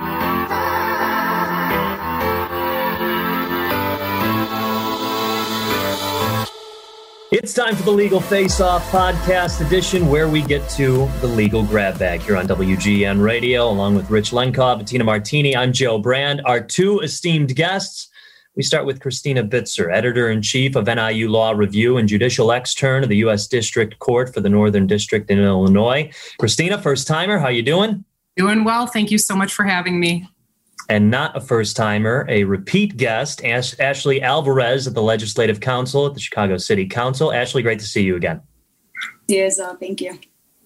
It's time for the Legal Face Off podcast edition, where we get to the legal grab bag here on W G N Radio, along with Rich Lenkov and Tina Martini. I'm Joe Brand. Our two esteemed guests. We start with Christina Bitzer, Editor-in-Chief of N I U Law Review and Judicial Extern of the U S District Court for the Northern District in Illinois. Christina, first-timer, how you doing? Doing well. Thank you so much for having me. And not a first-timer, a repeat guest, Ash- Ashley Alvarez at the Legislative Council at the Chicago City Council. Ashley, great to see you again. Yes, uh, thank you.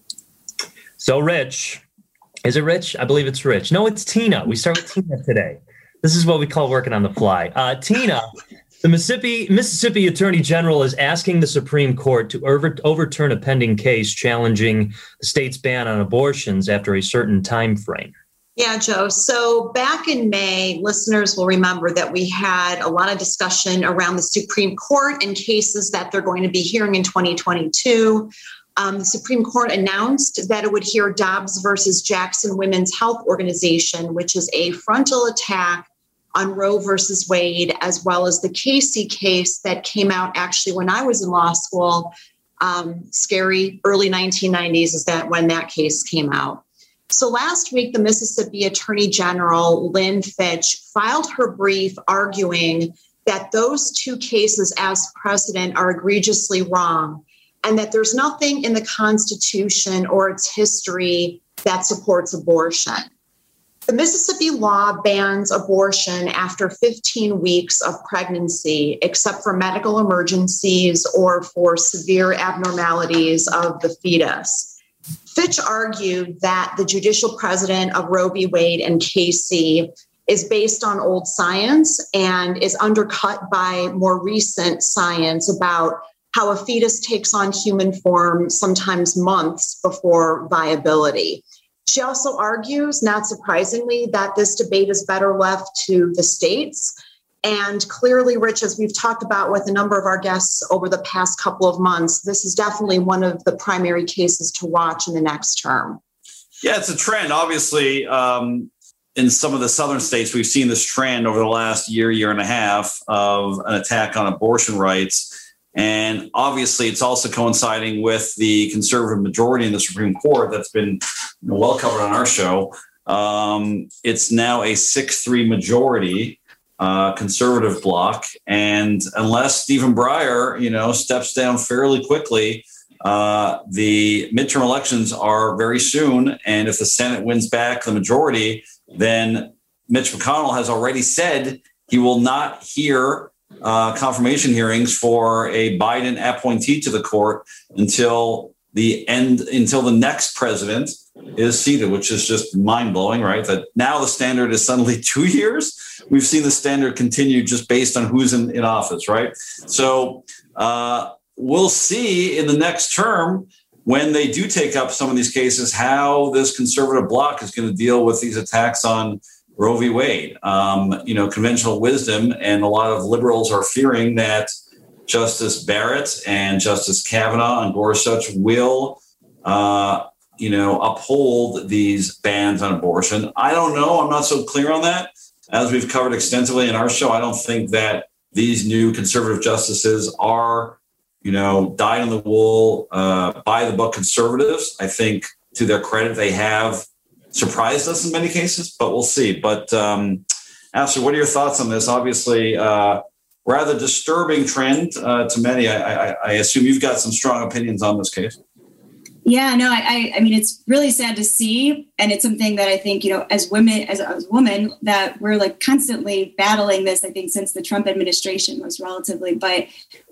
So, Rich, is it Rich? I believe it's Rich. No, it's Tina. We start with Tina today. This is what we call working on the fly. Uh, Tina, the Mississippi Mississippi Attorney General is asking the Supreme Court to over, overturn a pending case challenging the state's ban on abortions after a certain time frame. Yeah, Joe. So back in May, listeners will remember that we had a lot of discussion around the Supreme Court and cases that they're going to be hearing in twenty twenty-two. Um, the Supreme Court announced that it would hear Dobbs versus Jackson Women's Health Organization, which is a frontal attack on Roe versus Wade, as well as the Casey case that came out actually when I was in law school. Um, scary early nineteen nineties is that when that case came out. So last week, the Mississippi Attorney General, Lynn Fitch, filed her brief arguing that those two cases as precedent are egregiously wrong, and that there's nothing in the Constitution or its history that supports abortion. The Mississippi law bans abortion after fifteen weeks of pregnancy, except for medical emergencies or for severe abnormalities of the fetus. Fitch argued that the judicial precedent of Roe v. Wade and Casey is based on old science and is undercut by more recent science about how a fetus takes on human form sometimes months before viability. She also argues, not surprisingly, that this debate is better left to the states. And clearly, Rich, as we've talked about with a number of our guests over the past couple of months, this is definitely one of the primary cases to watch in the next term. Yeah, it's a trend. Obviously, um, in some of the southern states, we've seen this trend over the last year, year and a half of an attack on abortion rights. And obviously, it's also coinciding with the conservative majority in the Supreme Court that's been well covered on our show. Um, it's now a six three majority, uh, conservative bloc. And unless Stephen Breyer, you know, steps down fairly quickly, uh, the midterm elections are very soon. And if the Senate wins back the majority, then Mitch McConnell has already said he will not hear Uh, confirmation hearings for a Biden appointee to the court until the end, until the next president is seated, which is just mind blowing, right? That now the standard is suddenly two years. We've seen the standard continue just based on who's in, in office, right? So uh, we'll see in the next term when they do take up some of these cases, how this conservative bloc is going to deal with these attacks on Roe v. Wade. Um, you know, conventional wisdom, and a lot of liberals are fearing that Justice Barrett and Justice Kavanaugh and Gorsuch will, uh, you know, uphold these bans on abortion. I don't know. I'm not so clear on that. As we've covered extensively in our show, I don't think that these new conservative justices are, you know, dyed in the wool, uh, by the book conservatives. I think, to their credit, they have surprised us in many cases, but we'll see. But um, Ashley, what are your thoughts on this? Obviously, uh, rather disturbing trend uh, to many. I, I, I assume you've got some strong opinions on this case. Yeah, no, I, I mean, it's really sad to see. And it's something that I think, you know, as women, as, as women, that we're like constantly battling this, I think, since the Trump administration was relatively. But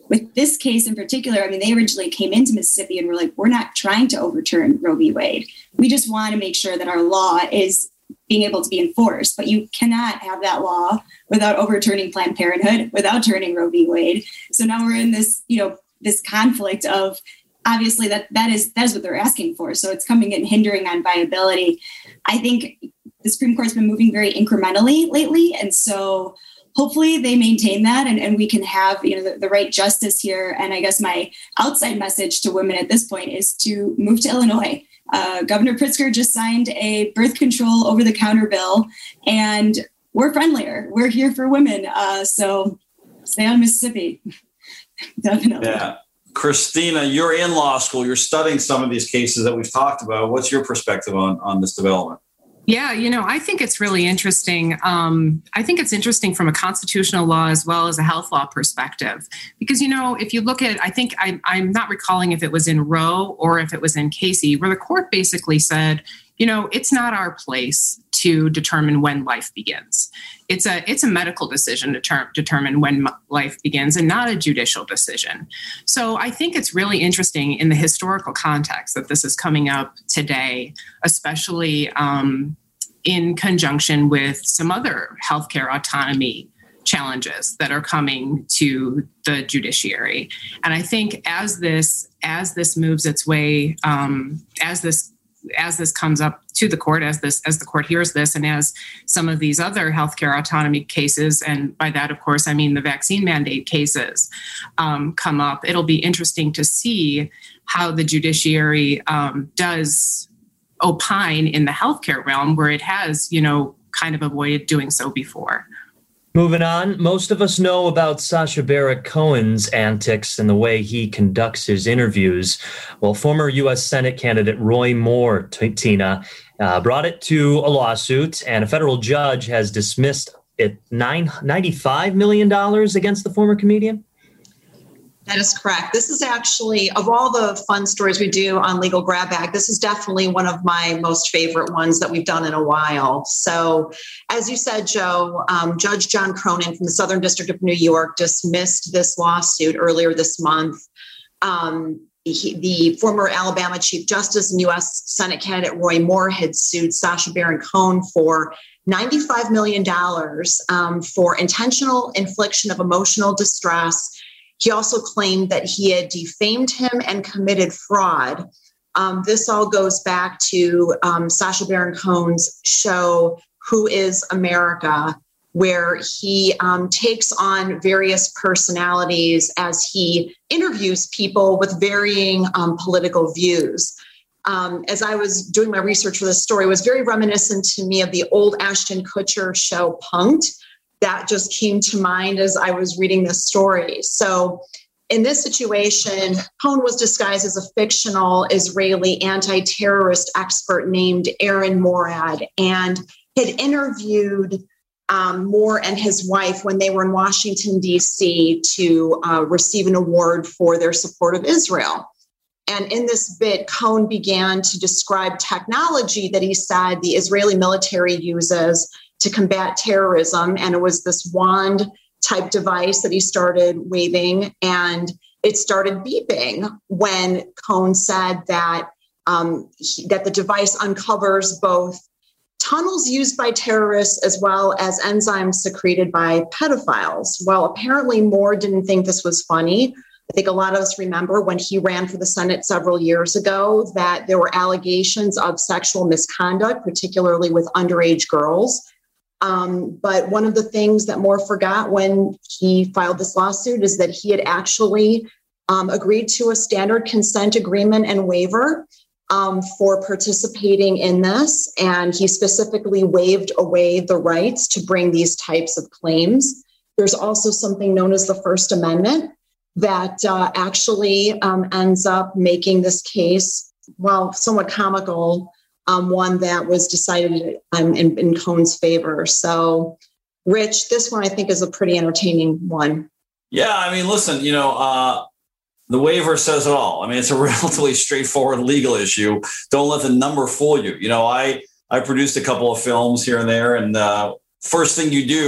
with this case in particular, I mean, they originally came into Mississippi and were like, we're not trying to overturn Roe v. Wade. We just want to make sure that our law is being able to be enforced. But you cannot have that law without overturning Planned Parenthood, without turning Roe v. Wade. So now we're in this, you know, this conflict of, obviously that that is that is what they're asking for. So it's coming in hindering on viability. I think the Supreme Court's been moving very incrementally lately. And so hopefully they maintain that and, and we can have, you know, the, the right justice here. And I guess my outside message to women at this point is to move to Illinois. Uh, Governor Pritzker just signed a birth control over-the-counter bill, and we're friendlier. We're here for women. Uh, so stay on Mississippi. Definitely. Yeah. Christina, you're in law school. You're studying some of these cases that we've talked about. What's your perspective on, on this development? Yeah, you know, I think it's really interesting. Um, I think it's interesting from a constitutional law as well as a health law perspective. Because, you know, if you look at, I think I, I'm not recalling if it was in Roe or if it was in Casey, where the court basically said, you know, it's not our place to determine when life begins. It's a it's a medical decision to ter- determine when life begins and not a judicial decision. So I think it's really interesting in the historical context that this is coming up today, especially um, in conjunction with some other healthcare autonomy challenges that are coming to the judiciary. And I think as this as this moves its way, um, as this as this comes up to the court, as this as the court hears this, and as some of these other healthcare autonomy cases, and by that, of course, I mean the vaccine mandate cases, um, come up, it'll be interesting to see how the judiciary um, does opine in the healthcare realm, where it has, you know, kind of avoided doing so before. Moving on, most of us know about Sacha Baron Cohen's antics and the way he conducts his interviews. Well, former U S Senate candidate Roy Moore, t- Tina, uh, brought it to a lawsuit, and a federal judge has dismissed it ninety-five million dollars against the former comedian. That is correct. This is actually, of all the fun stories we do on Legal Grab Bag, this is definitely one of my most favorite ones that we've done in a while. So, as you said, Joe, um, Judge John Cronin from the Southern District of New York dismissed this lawsuit earlier this month. Um, he, the former Alabama Chief Justice and U S Senate candidate Roy Moore had sued Sacha Baron Cohen for ninety-five million dollars um, for intentional infliction of emotional distress. He also claimed that he had defamed him and committed fraud. Um, this all goes back to um, Sacha Baron Cohen's show, Who is America, where he um, takes on various personalities as he interviews people with varying um, political views. Um, as I was doing my research for this story, it was very reminiscent to me of the old Ashton Kutcher show, Punk'd. That just came to mind as I was reading this story. So in this situation, Cohen was disguised as a fictional Israeli anti-terrorist expert named Aaron Morad, and had interviewed um, Moore and his wife when they were in Washington, D C to uh, receive an award for their support of Israel. And in this bit, Cohen began to describe technology that he said the Israeli military uses to combat terrorism. And it was this wand type device that he started waving, and it started beeping when Cohen said that, um, he, that the device uncovers both tunnels used by terrorists as well as enzymes secreted by pedophiles. Well, apparently Moore didn't think this was funny. I think a lot of us remember when he ran for the Senate several years ago that there were allegations of sexual misconduct, particularly with underage girls. Um, but one of the things that Moore forgot when he filed this lawsuit is that he had actually um, agreed to a standard consent agreement and waiver um, for participating in this. And he specifically waived away the rights to bring these types of claims. There's also something known as the First Amendment that uh, actually um, ends up making this case, well, somewhat comical. Um, one that was decided um, in, in Cohen's favor. So, Rich, this one I think is a pretty entertaining one. Yeah, I mean, listen, you know, uh, the waiver says it all. I mean, it's a relatively straightforward legal issue. Don't let the number fool you. You know, I I produced a couple of films here and there, and uh, first thing you do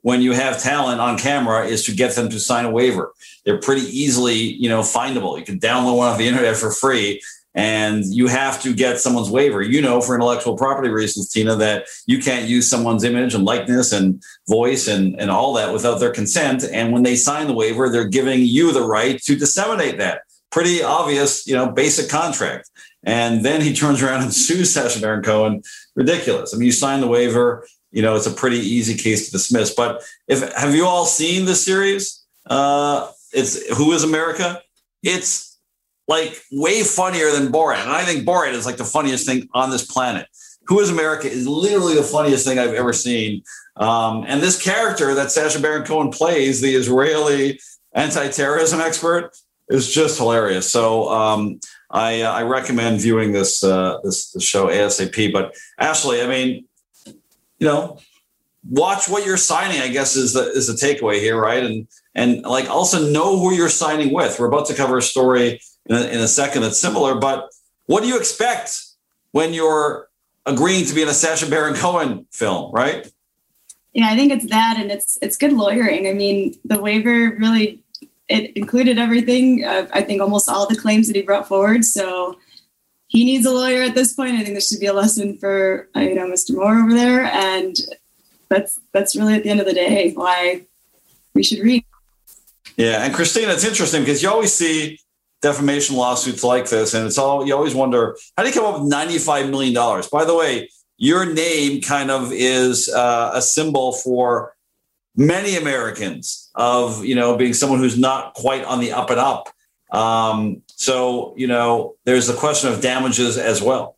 when you have talent on camera is to get them to sign a waiver. They're pretty easily, you know, findable. You can download one off the internet for free, and you have to get someone's waiver. You know, for intellectual property reasons, Tina, that you can't use someone's image and likeness and voice and, and all that without their consent. And when they sign the waiver, they're giving you the right to disseminate that. Pretty obvious, you know, basic contract. And then he turns around and sues Sacha Baron Cohen. Ridiculous. I mean, you sign the waiver, you know, it's a pretty easy case to dismiss. But if have you all seen the series? Uh, it's Who is America? It's like way funnier than Borat. And I think Borat is like the funniest thing on this planet. Who is America is literally the funniest thing I've ever seen. Um, and this character that Sacha Baron Cohen plays, the Israeli anti-terrorism expert, is just hilarious. So um, I, uh, I recommend viewing this, uh, this this show ASAP. But Ashley, I mean, you know, watch what you're signing, I guess, is the is the takeaway here, right? And and like also know who you're signing with. We're about to cover a story in a, in a second that's similar, but what do you expect when you're agreeing to be in a Sacha Baron Cohen film, right? Yeah, I think it's that, and it's it's good lawyering. I mean, the waiver really, it included everything. Uh, I think almost all the claims that he brought forward. So he needs a lawyer at this point. I think this should be a lesson for, you know, Mister Moore over there. And that's that's really at the end of the day why we should read. Yeah, and Christina, it's interesting because you always see defamation lawsuits like this, and it's all you always wonder, how do you come up with ninety-five million dollars? By the way, your name kind of is uh, a symbol for many Americans of, you know, being someone who's not quite on the up and up. Um, so, you know, there's the question of damages as well.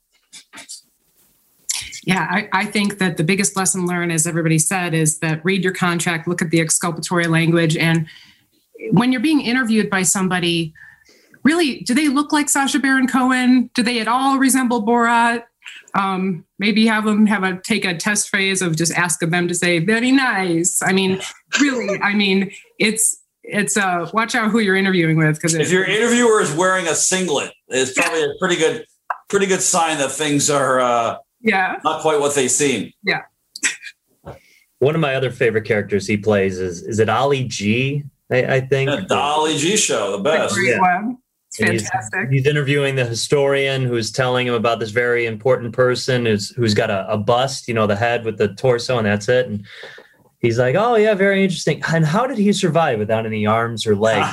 Yeah, I, I think that the biggest lesson learned, as everybody said, is that read your contract, look at the exculpatory language. And when you're being interviewed by somebody, really, do they look like Sacha Baron Cohen? Do they at all resemble Borat? Um, maybe have them have a take a test phase of just asking them to say, very nice. I mean, really, I mean, it's, It's uh, watch out who you're interviewing with, because if your interviewer is wearing a singlet, it's probably a pretty good, pretty good sign that things are uh, yeah not quite what they seem. Yeah. One of my other favorite characters he plays is is it Ali G? I, I think yeah, the Ali G show, the best. Great yeah. one. It's fantastic. He's, he's interviewing the historian who's telling him about this very important person who's who's got a, a bust, you know, the head with the torso, and that's it. And he's like, oh, yeah, very interesting. And how did he survive without any arms or legs?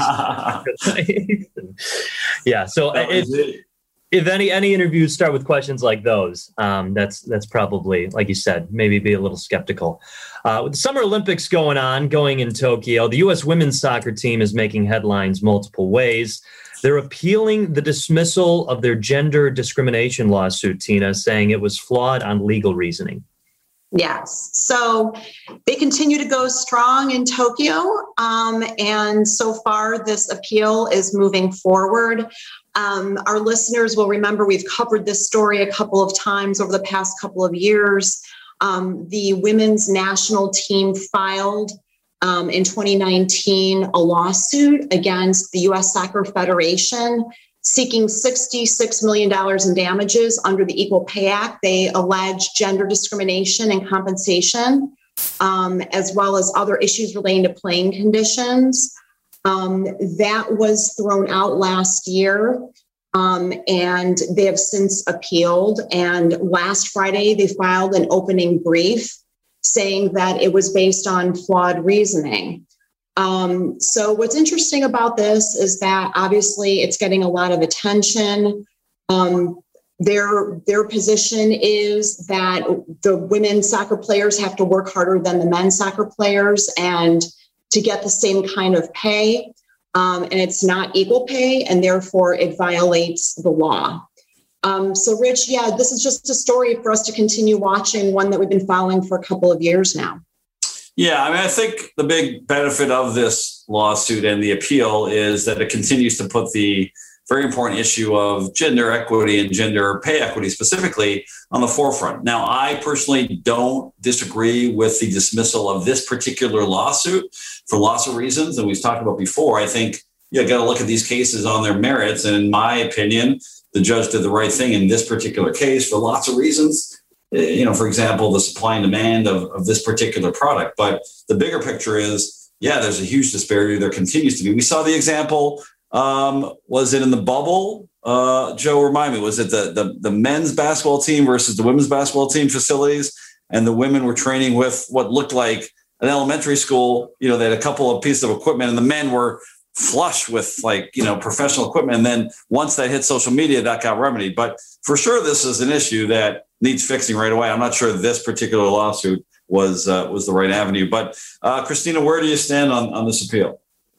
Yeah. So if, if any any interviews start with questions like those, um, that's that's probably, like you said, maybe be a little skeptical. Uh, with the Summer Olympics going on, going in Tokyo, the U S women's soccer team is making headlines multiple ways. They're appealing the dismissal of their gender discrimination lawsuit, Tina, saying it was flawed on legal reasoning. Yes. So they continue to go strong in Tokyo. Um, and so far, this appeal is moving forward. Um, our listeners will remember we've covered this story a couple of times over the past couple of years. Um, the women's national team filed um, in twenty nineteen a lawsuit against the U S Soccer Federation, seeking sixty-six million dollars in damages under the Equal Pay Act. They allege gender discrimination and compensation, um, as well as other issues relating to playing conditions. Um, that was thrown out last year, um, and they have since appealed. And last Friday, they filed an opening brief saying that it was based on flawed reasoning. Um, so what's interesting about this is that obviously it's getting a lot of attention. Um, their, their position is that the women's soccer players have to work harder than the men's soccer players and to get the same kind of pay. Um, and it's not equal pay, and therefore it violates the law. Um, so Rich, yeah, this is just a story for us to continue watching, one that we've been following for a couple of years now. Yeah, I mean, I think the big benefit of this lawsuit and the appeal is that it continues to put the very important issue of gender equity and gender pay equity specifically on the forefront. Now, I personally don't disagree with the dismissal of this particular lawsuit for lots of reasons. And we've talked about before. I think you got to look at these cases on their merits. And in my opinion, the judge did the right thing in this particular case for lots of reasons. you know, for example, the supply and demand of, of this particular product. But the bigger picture is, yeah, there's a huge disparity. There continues to be. We saw the example, um, was it in the bubble? Uh, Joe, remind me, was it the, the, the men's basketball team versus the women's basketball team facilities? And the women were training with what looked like an elementary school. You know, they had a couple of pieces of equipment, and the men were flush with, like, you know, professional equipment. And then once that hit social media, that got remedied. But for sure, this is an issue that needs fixing right away. I'm not sure this particular lawsuit was uh, was the right avenue. But uh, Christina, where do you stand on, on this appeal?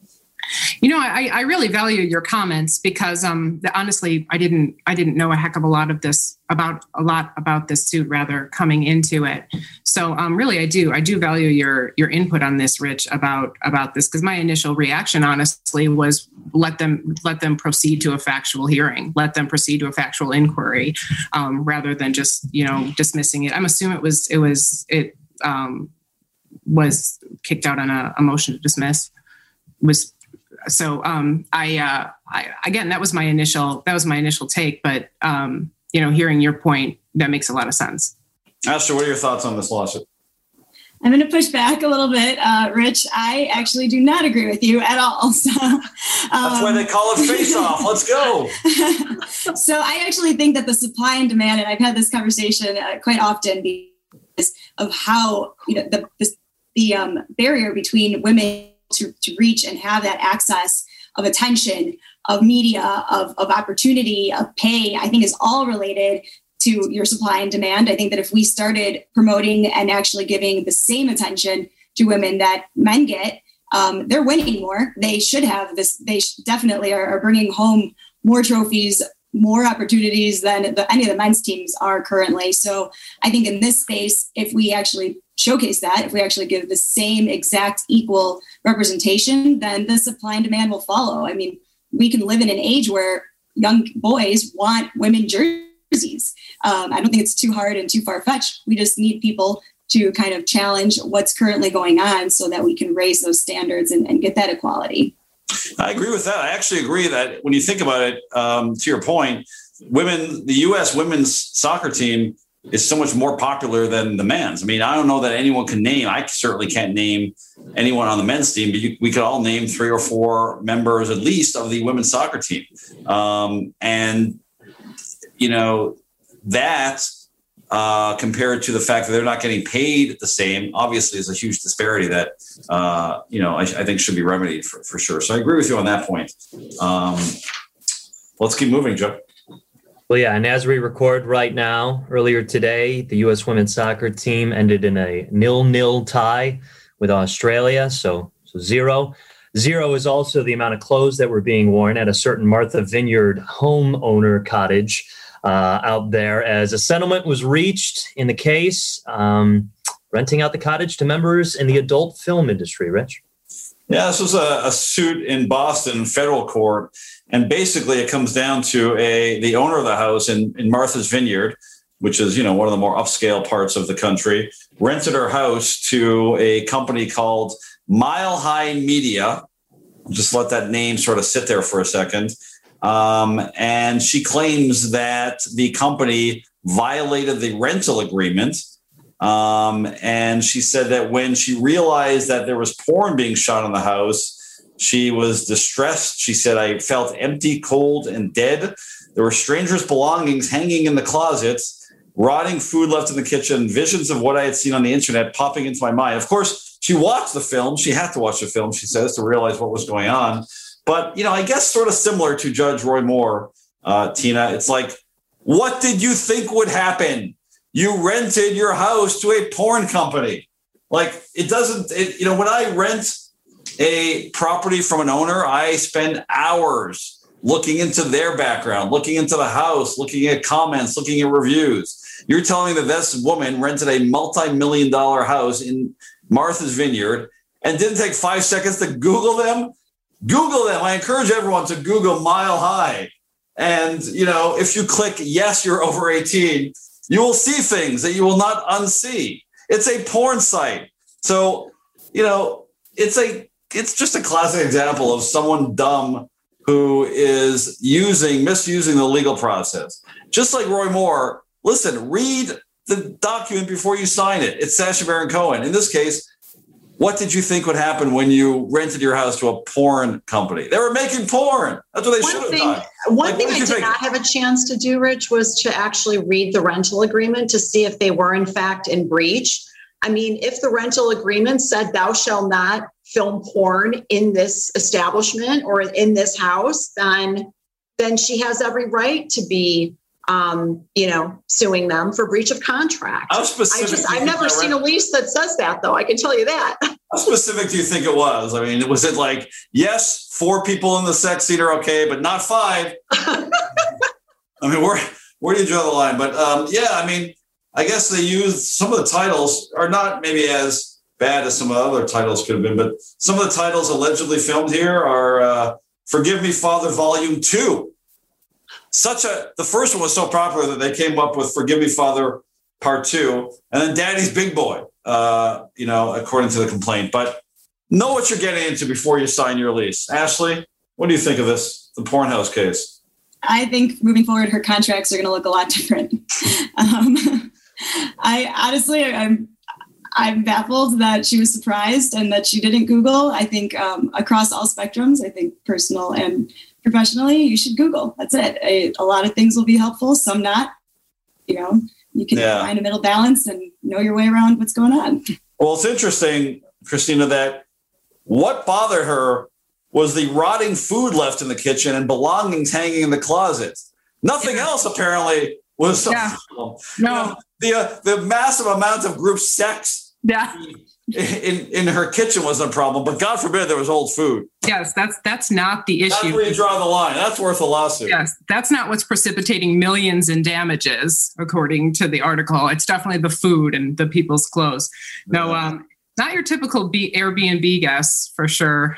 You know, I, I really value your comments because, um, honestly, I didn't I didn't know a heck of a lot of this about a lot about this suit rather coming into it. So, um, really, I do I do value your your input on this, Rich, about about this, because my initial reaction, honestly, was let them let them proceed to a factual hearing, let them proceed to a factual inquiry, um, rather than just, you know, dismissing it. I'm assuming it was it was it um, was kicked out on a, a motion to dismiss. Was So um, I, uh, I, again, that was my initial, that was my initial take. But, um, you know, hearing your point, that makes a lot of sense. Ashley, what are your thoughts on this lawsuit? I'm going to push back a little bit, uh, Rich. I actually do not agree with you at all. So, um, That's why they call it face off. Let's go. So I actually think that the supply and demand, and I've had this conversation uh, quite often because of how, you know, the, the, the um, barrier between women To, to reach and have that access of attention, of media, of, of opportunity, of pay, I think is all related to your supply and demand. I think that if we started promoting and actually giving the same attention to women that men get, um, they're winning more. They should have this. They definitely are, are bringing home more trophies, more opportunities than the, any of the men's teams are currently. So I think in this space, if we actually showcase that, if we actually give the same exact equal representation, then the supply and demand will follow. I mean, we can live in an age where young boys want women jerseys. Um, I don't think it's too hard and too far-fetched. We just need people to kind of challenge what's currently going on so that we can raise those standards and, and get that equality. I agree with that. I actually agree that when you think about it, um, to your point, women, the U S women's soccer team is so much more popular than the men's. I mean, I don't know that anyone can name, I certainly can't name anyone on the men's team, but you, we could all name three or four members at least of the women's soccer team. Um, and, you know, that uh, compared to the fact that they're not getting paid the same, obviously is a huge disparity that, uh, you know, I, I think should be remedied for, for sure. So I agree with you on that point. Um, let's keep moving, Joe. Well, yeah, and as we record right now, earlier today, the U S women's soccer team ended in a nil-nil tie with Australia, so so zero. Zero is also the amount of clothes that were being worn at a certain Martha Vineyard homeowner cottage uh, out there, as a settlement was reached in the case, um, renting out the cottage to members in the adult film industry. Rich? Yeah, this was a, a suit in Boston federal court. And basically it comes down to a the owner of the house in, in Martha's Vineyard, which is, you know, one of the more upscale parts of the country, rented her house to a company called Mile High Media. Just let that name sort of sit there for a second. Um, and she claims that the company violated the rental agreement. Um, and she said that when she realized that there was porn being shot in the house, she was distressed. She said, I felt empty, cold, and dead. There were strangers' belongings hanging in the closets, rotting food left in the kitchen, visions of what I had seen on the internet popping into my mind. Of course, she watched the film. She had to watch the film, she says, to realize what was going on. But, you know, I guess sort of similar to Judge Roy Moore, uh, Tina, it's like, what did you think would happen? You rented your house to a porn company. Like, it doesn't, it, you know, when I rent a property from an owner, I spend hours looking into their background, looking into the house, looking at comments, looking at reviews. You're telling me that this woman rented a multi-million dollar house in Martha's Vineyard and didn't take five seconds to Google them? Google them. I encourage everyone to Google Mile High. And, you know, if you click, yes, you're over eighteen, you will see things that you will not unsee. It's a porn site. So, you know, it's a, it's just a classic example of someone dumb who is using, misusing the legal process. Just like Roy Moore, listen, read the document before you sign it. It's Sacha Baron Cohen. In this case, what did you think would happen when you rented your house to a porn company? They were making porn. That's what they should have done. One Like, thing what I did did you not think? have a chance to do, Rich, was to actually read the rental agreement to see if they were in fact in breach. I mean, if the rental agreement said thou shalt not film porn in this establishment or in this house, then then she has every right to be, um, you know, suing them for breach of contract. How I specific just, do you I've think never that seen a rent- lease that says that, though. I can tell you that. How specific do you think it was? I mean, was it like, yes, four people in the sex scene are okay, but not five? I mean, where where do you draw the line? But um, yeah, I mean, I guess they used some of the titles are not maybe as bad as some of the other titles could have been, but some of the titles allegedly filmed here are uh, Forgive Me, Father, Volume two. Such a, the first one was so popular that they came up with Forgive Me, Father, Part two, and then Daddy's Big Boy, uh, you know, according to the complaint. But know what you're getting into before you sign your lease. Ashley, what do you think of this, the Pornhouse case? I think moving forward, her contracts are going to look a lot different. um, I honestly, I'm I'm baffled that she was surprised and that she didn't Google. I think um, across all spectrums, I think personal and professionally, you should Google. That's it. A, a lot of things will be helpful, some not. You know, you can Yeah. find a middle balance and know your way around what's going on. Well, it's interesting, Christina, that what bothered her was the rotting food left in the kitchen and belongings hanging in the closet. Nothing Yeah. else apparently was a Yeah. problem. No. You know, the uh, the massive amount of group sex Yeah. in in her kitchen wasn't a problem, but God forbid there was old food. Yes, that's that's not the That's issue. where you draw the line. That's worth a lawsuit. Yes, that's not what's precipitating millions in damages, according to the article. It's definitely the food and the people's clothes. No, um, not your typical B- Airbnb guests for sure.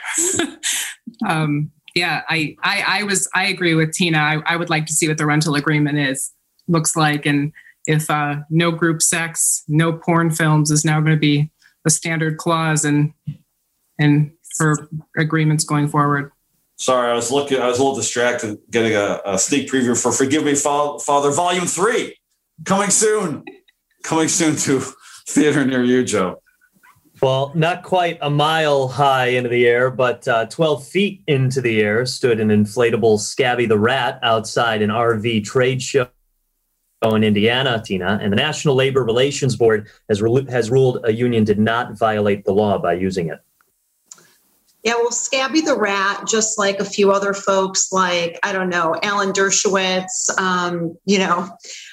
um, yeah, I, I, I was, I agree with Tina. I, I would like to see what the rental agreement is, looks like, and if uh, no group sex, no porn films is now going to be a standard clause, and and for agreements going forward. Sorry, I was looking. I was a little distracted getting a, a sneak preview for "Forgive Me, Fa- Father" Volume Three, coming soon. Coming soon to theater near you, Joe. Well, not quite a mile high into the air, but uh, twelve feet into the air stood an inflatable Scabby the Rat outside an R V trade show in Indiana, Tina, and the National Labor Relations Board has re- has ruled a union did not violate the law by using it. Yeah, well, Scabby the Rat, just like a few other folks like, I don't know, Alan Dershowitz, um, you know,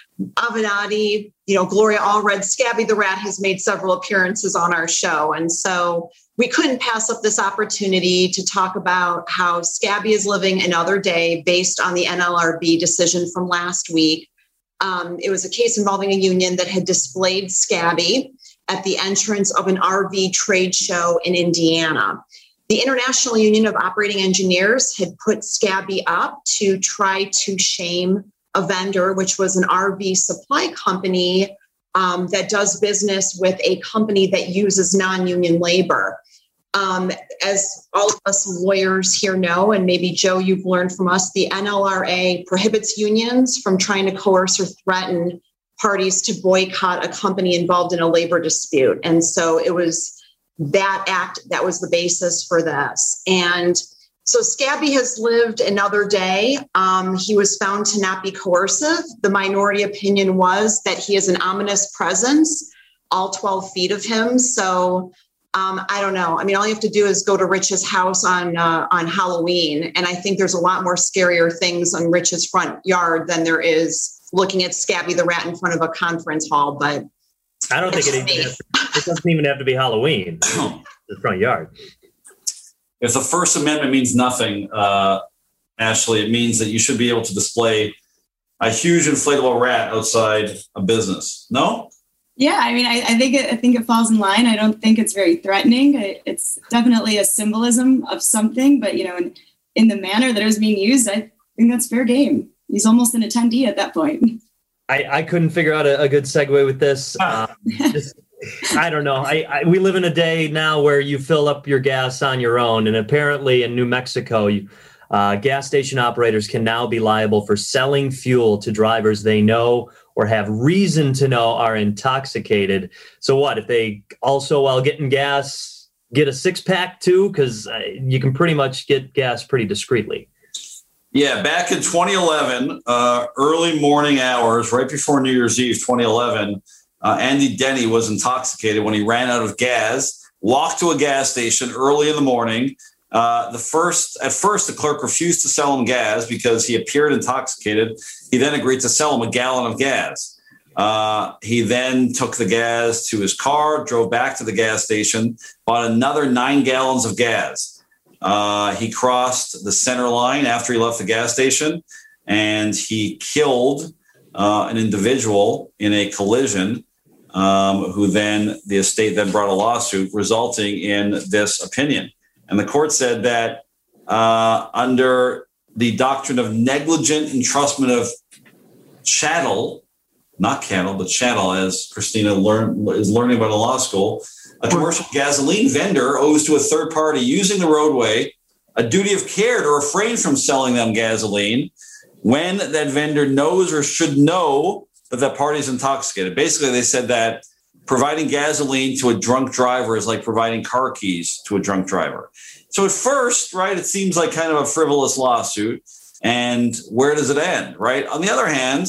Avenatti, you know, Gloria Allred, Scabby the Rat has made several appearances on our show. And so we couldn't pass up this opportunity to talk about how Scabby is living another day based on the N L R B decision from last week. Um, it was a case involving a union that had displayed Scabby at the entrance of an R V trade show in Indiana. The International Union of Operating Engineers had put Scabby up to try to shame a vendor, which was an R V supply company um, that does business with a company that uses non-union labor. Um, as all of us lawyers here know, and maybe Joe, you've learned from us, the N L R A prohibits unions from trying to coerce or threaten parties to boycott a company involved in a labor dispute. And so it was that act that was the basis for this. And so Scabby has lived another day. Um, he was found to not be coercive. The minority opinion was that he is an ominous presence, all twelve feet of him. So um, I don't know. I mean, all you have to do is go to Rich's house on uh, on Halloween. And I think there's a lot more scarier things on Rich's front yard than there is looking at Scabby the Rat in front of a conference hall. But I don't think it, even has, it doesn't even have to be Halloween. The front yard. If the First Amendment means nothing, uh, Ashley, it means that you should be able to display a huge inflatable rat outside a business. No? Yeah, I mean, I, I think it, I think it falls in line. I don't think it's very threatening. It, it's definitely a symbolism of something, but you know, in, in the manner that it was being used, I think that's fair game. He's almost an attendee at that point. I, I couldn't figure out a, a good segue with this. Um, just, I don't know. I, I we live in a day now where you fill up your gas on your own, and apparently in New Mexico, you, Uh, gas station operators can now be liable for selling fuel to drivers they know or have reason to know are intoxicated. So what, if they also, while getting gas, get a six-pack too? Because uh, you can pretty much get gas pretty discreetly. Yeah, back in twenty eleven, uh, early morning hours, right before New Year's Eve, twenty eleven, uh, Andy Denny was intoxicated when he ran out of gas, walked to a gas station early in the morning. Uh, the first, at first, the clerk refused to sell him gas because he appeared intoxicated. He then agreed to sell him a gallon of gas. Uh, he then took the gas to his car, drove back to the gas station, bought another nine gallons of gas. Uh, he crossed the center line after he left the gas station, and he killed uh, an individual in a collision, um, who then the estate then brought a lawsuit resulting in this opinion. And the court said that uh, under the doctrine of negligent entrustment of chattel, not cattle, but chattel, as Christina learn, is learning about in law school, a commercial gasoline vendor owes to a third party using the roadway a duty of care to refrain from selling them gasoline when that vendor knows or should know that that party is intoxicated. Basically, they said that providing gasoline to a drunk driver is like providing car keys to a drunk driver. So at first, right, it seems like kind of a frivolous lawsuit. And where does it end, right? On the other hand,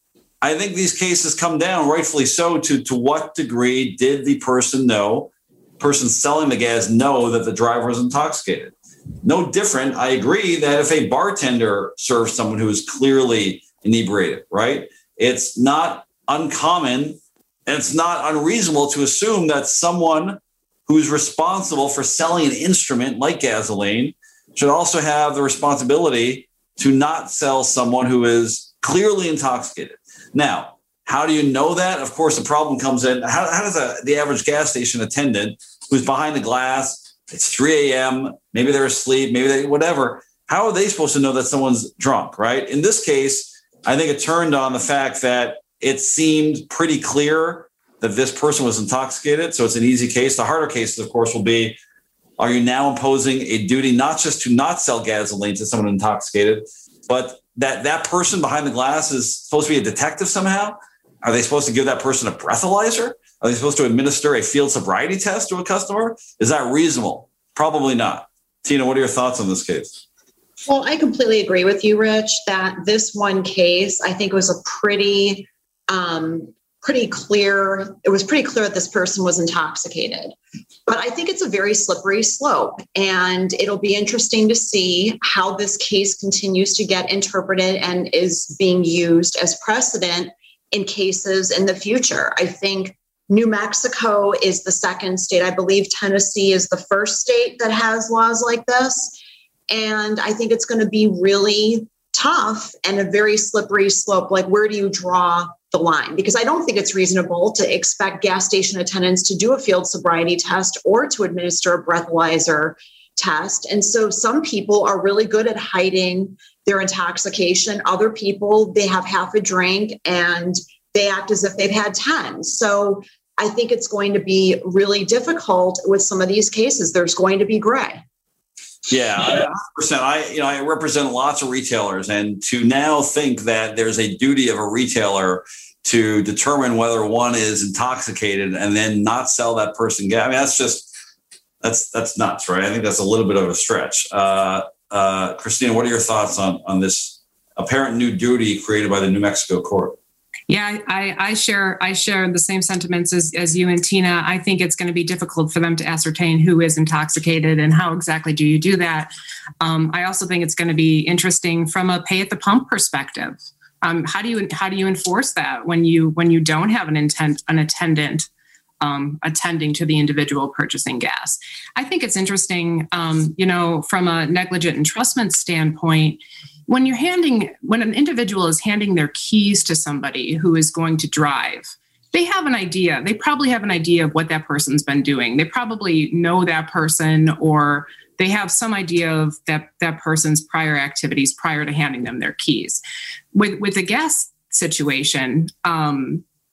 I think these cases come down, rightfully so, to, to what degree did the person know, person selling the gas know that the driver was intoxicated? No different. I agree that if a bartender serves someone who is clearly inebriated, right, it's not uncommon and it's not unreasonable to assume that someone who's responsible for selling an instrument like gasoline should also have the responsibility to not sell someone who is clearly intoxicated. Now, how do you know that? Of course, the problem comes in. How, how does a, the average gas station attendant who's behind the glass, it's three a.m., maybe they're asleep, maybe they, whatever, how are they supposed to know that someone's drunk, right? In this case, I think it turned on the fact that it seemed pretty clear that this person was intoxicated. So it's an easy case. The harder cases, of course, will be, are you now imposing a duty not just to not sell gasoline to someone intoxicated, but that that person behind the glass is supposed to be a detective somehow? Are they supposed to give that person a breathalyzer? Are they supposed to administer a field sobriety test to a customer? Is that reasonable? Probably not. Tina, what are your thoughts on this case? Well, I completely agree with you, Rich, that this one case, I think, was a pretty, um, pretty clear. It was pretty clear that this person was intoxicated. But I think it's a very slippery slope, and it'll be interesting to see how this case continues to get interpreted and is being used as precedent in cases in the future. I think New Mexico is the second state. I believe Tennessee is the first state that has laws like this. And I think it's going to be really tough and a very slippery slope. Like, where do you draw the line? Because I don't think it's reasonable to expect gas station attendants to do a field sobriety test or to administer a breathalyzer test. And so some people are really good at hiding their intoxication. Other people, they have half a drink and they act as if they've had ten. So I think it's going to be really difficult with some of these cases. There's going to be gray. Yeah, one hundred percent. I, you know, I represent lots of retailers, and to now think that there's a duty of a retailer to determine whether one is intoxicated and then not sell that person gas. I mean, that's just, that's, that's nuts, right? I think that's a little bit of a stretch. Uh, uh, Christina, what are your thoughts on, on this apparent new duty created by the New Mexico court? Yeah, I, I share I share the same sentiments as, as you and Tina. I think it's going to be difficult for them to ascertain who is intoxicated and how exactly do you do that. Um, I also think it's going to be interesting from a pay at the pump perspective. Um, how do you how do you enforce that when you when you don't have an intent an attendant um, attending to the individual purchasing gas? I think it's interesting, um, you know, from a negligent entrustment standpoint. When you're handing, when an individual is handing their keys to somebody who is going to drive, they have an idea. They probably have an idea of what that person's been doing. They probably know that person, or they have some idea of that, that person's prior activities prior to handing them their keys. With with the gas situation, um,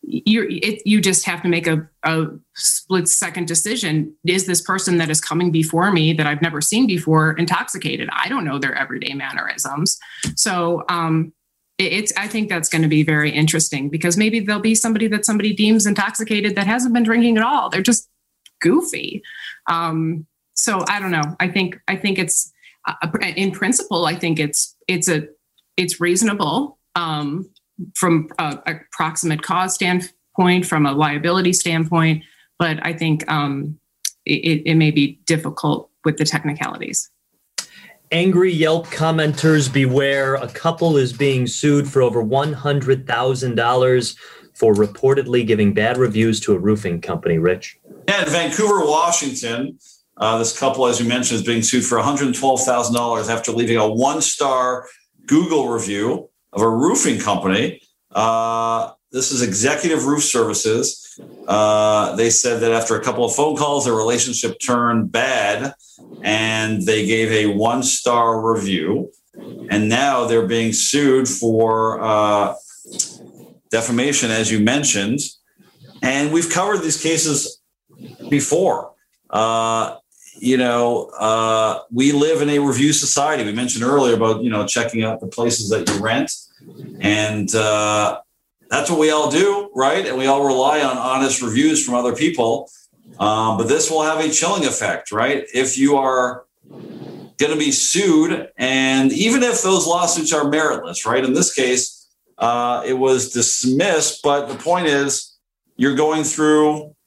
you're, it, you just have to make a, a split second decision. Is this person that is coming before me that I've never seen before intoxicated? I don't know their everyday mannerisms. So um, it, it's, I think that's going to be very interesting, because maybe there'll be somebody that somebody deems intoxicated that hasn't been drinking at all. They're just goofy. Um, so I don't know. I think, I think it's uh, in principle, I think it's, it's a, it's reasonable. Um, from a, a proximate cause standpoint, from a liability standpoint, but I think um, it, it may be difficult with the technicalities. Angry Yelp commenters beware. A couple is being sued for over one hundred thousand dollars for reportedly giving bad reviews to a roofing company. Rich? Yeah, in Vancouver, Washington, uh, this couple, as you mentioned, is being sued for one hundred twelve thousand dollars after leaving a one-star Google review of a roofing company. Uh, this is Executive Roof Services. Uh, they said that after a couple of phone calls, their relationship turned bad, and they gave a one-star review. And now they're being sued for uh, defamation, as you mentioned. And we've covered these cases before. Uh, you know, uh, we live in a review society. We mentioned earlier about, you know, checking out the places that you rent. And uh, that's what we all do, right? And we all rely on honest reviews from other people. Um, but this will have a chilling effect, right? If you are going to be sued, and even if those lawsuits are meritless, right? In this case, uh, it was dismissed. But the point is, you're going through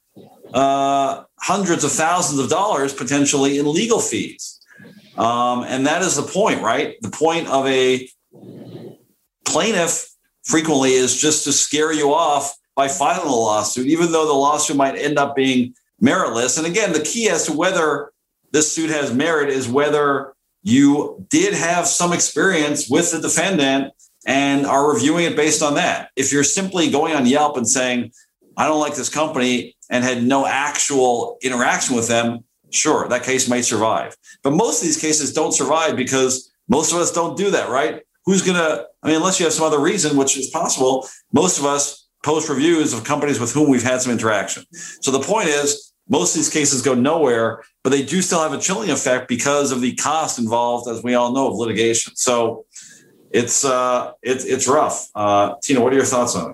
uh, hundreds of thousands of dollars potentially in legal fees. Um, and that is the point, right? The point of a plaintiff frequently is just to scare you off by filing a lawsuit, even though the lawsuit might end up being meritless. And again, the key as to whether this suit has merit is whether you did have some experience with the defendant and are reviewing it based on that. If you're simply going on Yelp and saying, I don't like this company, and had no actual interaction with them, sure, that case might survive. But most of these cases don't survive because most of us don't do that, right? Who's going to, I mean, unless you have some other reason, which is possible, most of us post reviews of companies with whom we've had some interaction. So the point is, most of these cases go nowhere, but they do still have a chilling effect because of the cost involved, as we all know, of litigation. So it's uh, it's it's rough. Uh, Tina, what are your thoughts on it?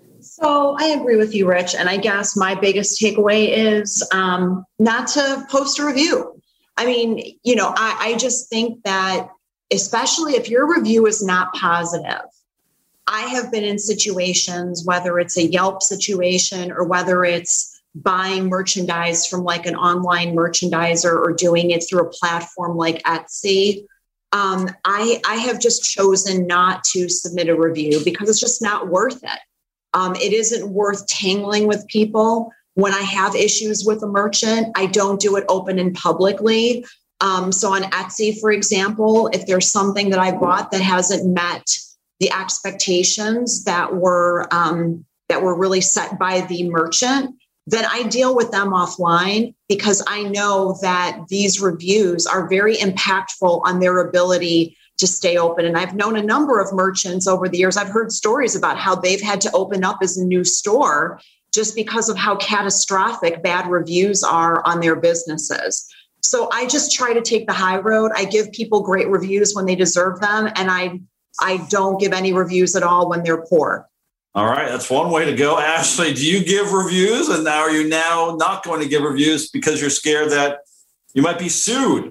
So I agree with you, Rich. And I guess my biggest takeaway is um, not to post a review. I mean, you know, I, I just think that especially if your review is not positive, I have been in situations, whether it's a Yelp situation or whether it's buying merchandise from like an online merchandiser or doing it through a platform like Etsy. Um, I, I have just chosen not to submit a review because it's just not worth it. Um, it isn't worth tangling with people. When I have issues with a merchant, I don't do it open and publicly. Um, so on Etsy, for example, if there's something that I bought that hasn't met the expectations that were um, that were really set by the merchant, then I deal with them offline because I know that these reviews are very impactful on their ability to stay open. And I've known a number of merchants over the years. I've heard stories about how they've had to open up as a new store just because of how catastrophic bad reviews are on their businesses. So I just try to take the high road. I give people great reviews when they deserve them. And I, I don't give any reviews at all when they're poor. All right. That's one way to go. Ashley, do you give reviews? And now are you now not going to give reviews because you're scared that you might be sued?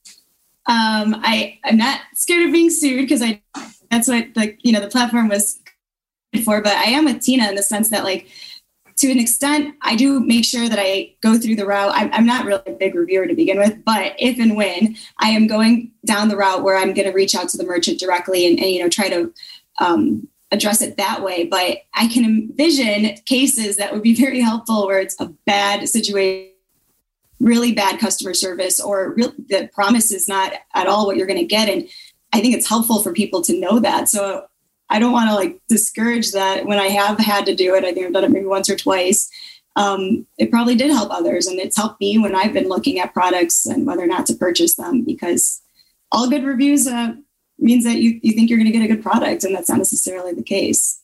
Um, I, I'm not scared of being sued because I, that's what the, you know, the platform was for, but I am with Tina in the sense that like, to an extent, I do make sure that I go through the route. I'm, I'm not really a big reviewer to begin with, but if and when I am going down the route where I'm going to reach out to the merchant directly and, and you know, try to, um, address it that way. But I can envision cases that would be very helpful where it's a bad situation, really bad customer service, or real, the promise is not at all what you're going to get. And I think it's helpful for people to know that. So I don't want to like discourage that when I have had to do it. I think I've done it maybe once or twice. Um, it probably did help others. And it's helped me when I've been looking at products and whether or not to purchase them, because all good reviews uh, means that you, you think you're going to get a good product. And that's not necessarily the case.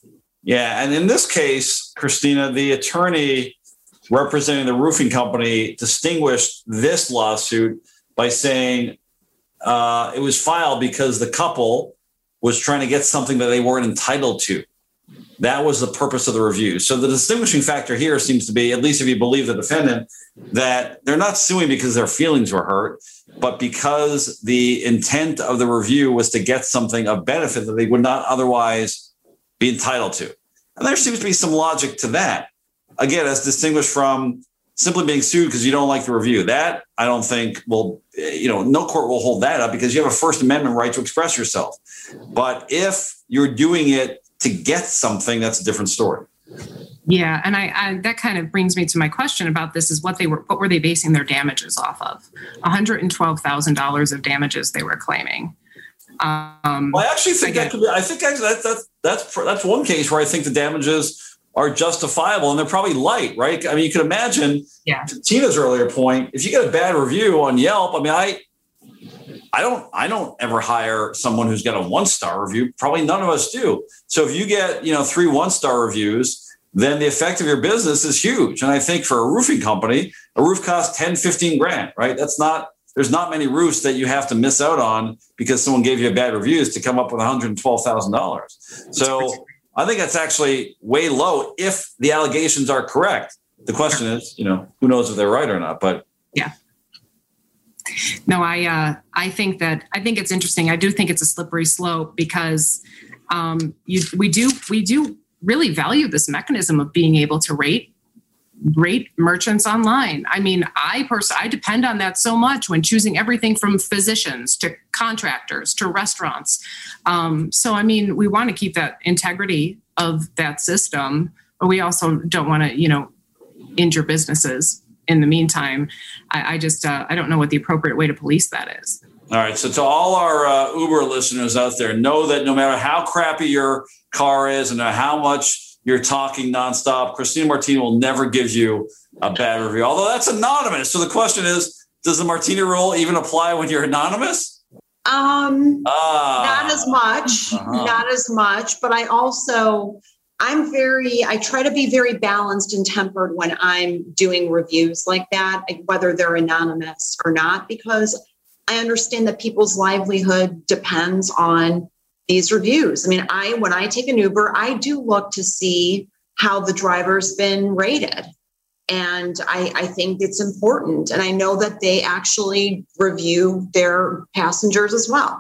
Yeah, and in this case, Christina, the attorney representing the roofing company distinguished this lawsuit by saying uh, it was filed because the couple was trying to get something that they weren't entitled to. That was the purpose of the review. So the distinguishing factor here seems to be, at least if you believe the defendant, that they're not suing because their feelings were hurt, but because the intent of the review was to get something of benefit that they would not otherwise be entitled to. And there seems to be some logic to that. Again, as distinguished from simply being sued because you don't like the review. That, I don't think will, you know, no court will hold that up because you have a First Amendment right to express yourself. But if you're doing it to get something, that's a different story. Yeah, and I, I that kind of brings me to my question about this: is what they were, what were they basing their damages off of? one hundred twelve thousand dollars of damages they were claiming. Um, well, I actually think again, that could be. I think actually that, that that's that's one case where I think the damages are justifiable and they're probably light, right? I mean, you can imagine. Yeah. To Tina's earlier point, if you get a bad review on Yelp, I mean, I. I don't I don't ever hire someone who's got a one-star review. Probably none of us do. So if you get, you know, three one-star reviews, then the effect of your business is huge. And I think for a roofing company, a roof costs ten, fifteen grand, right? That's not, there's not many roofs that you have to miss out on because someone gave you a bad reviews to come up with one hundred twelve thousand dollars. So I think that's actually way low if the allegations are correct. The question is, you know, who knows if they're right or not, but yeah. No, I uh, I think that I think it's interesting. I do think it's a slippery slope because um, you, we do we do really value this mechanism of being able to rate rate merchants online. I mean, I personally I depend on that so much when choosing everything from physicians to contractors to restaurants. Um, so I mean, we want to keep that integrity of that system, but we also don't want to, you know, injure businesses. In the meantime, I, I just uh, I don't know what the appropriate way to police that is. All right. So to all our uh, Uber listeners out there, know that no matter how crappy your car is and how much you're talking nonstop, Christina Martini will never give you a bad review, although that's anonymous. So the question is, does the Martini rule even apply when you're anonymous? Um, ah. Not as much, Uh-huh. not as much. But I also... I'm very, I try to be very balanced and tempered when I'm doing reviews like that, whether they're anonymous or not, because I understand that people's livelihood depends on these reviews. I mean, I, when I take an Uber, I do look to see how the driver's been rated. And I, I think it's important. And I know that they actually review their passengers as well.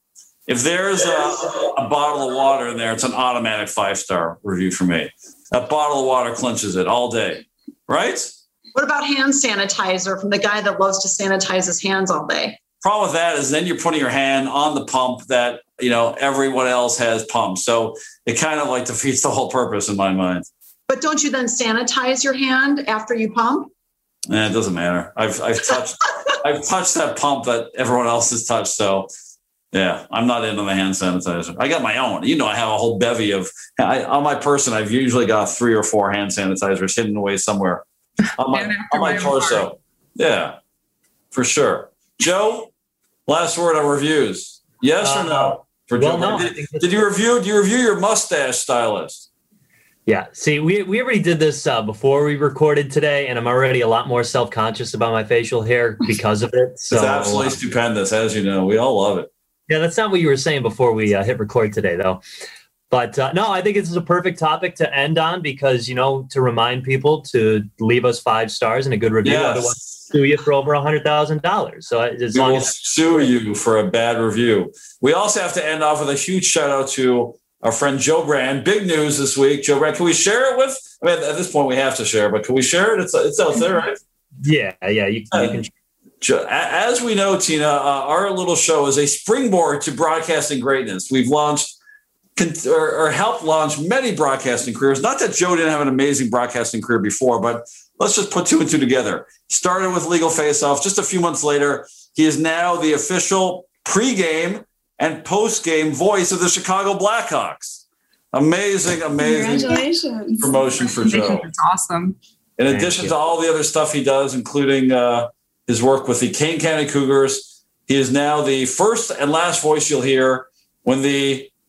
If there's a, a bottle of water in there, it's an automatic five-star review for me. That bottle of water clinches it all day, right? What about hand sanitizer from the guy that loves to sanitize his hands all day? Problem with that is then you're putting your hand on the pump that, you know, everyone else has pumped. So it kind of like defeats the whole purpose in my mind. But don't you then sanitize your hand after you pump? Eh, it doesn't matter. I've I've touched I've touched that pump that everyone else has touched. So yeah, I'm not into the hand sanitizer. I got my own. You know, I have a whole bevy of I, on my person. I've usually got three or four hand sanitizers hidden away somewhere on my on my torso. Yeah, for sure. Joe, last word on reviews. Yes or no? For well, Joe, no, did, did you review? Do you review your mustache stylist? Yeah. See, we we already did this uh, before we recorded today, and I'm already a lot more self-conscious about my facial hair because of it. So it's absolutely uh, stupendous, as you know. We all love it. Yeah, that's not what you were saying before we uh, hit record today, though. But uh, no, I think this is a perfect topic to end on because, you know, to remind people to leave us five stars and a good review. Yes. Otherwise, sue you for over one hundred thousand dollars. So as we long will as sue you for a bad review. We also have to end off with a huge shout out to our friend Joe Brand. Big news this week. Joe Brand, can we share it with? I mean, at this point, we have to share, but can we share it? It's it's out there, right? Yeah, yeah, you, uh, you can. As we know, Tina, uh, our little show is a springboard to broadcasting greatness. We've launched or, or helped launch many broadcasting careers. Not that Joe didn't have an amazing broadcasting career before, but let's just put two and two together. Started with Legal Face Off. Just a few months later, he is now the official pregame and postgame voice of the Chicago Blackhawks. Amazing, amazing Congratulations. promotion for Joe. It's awesome. In addition to all the other stuff he does, including uh, his work with the Kane County Cougars, he is now the first and last voice you'll hear when the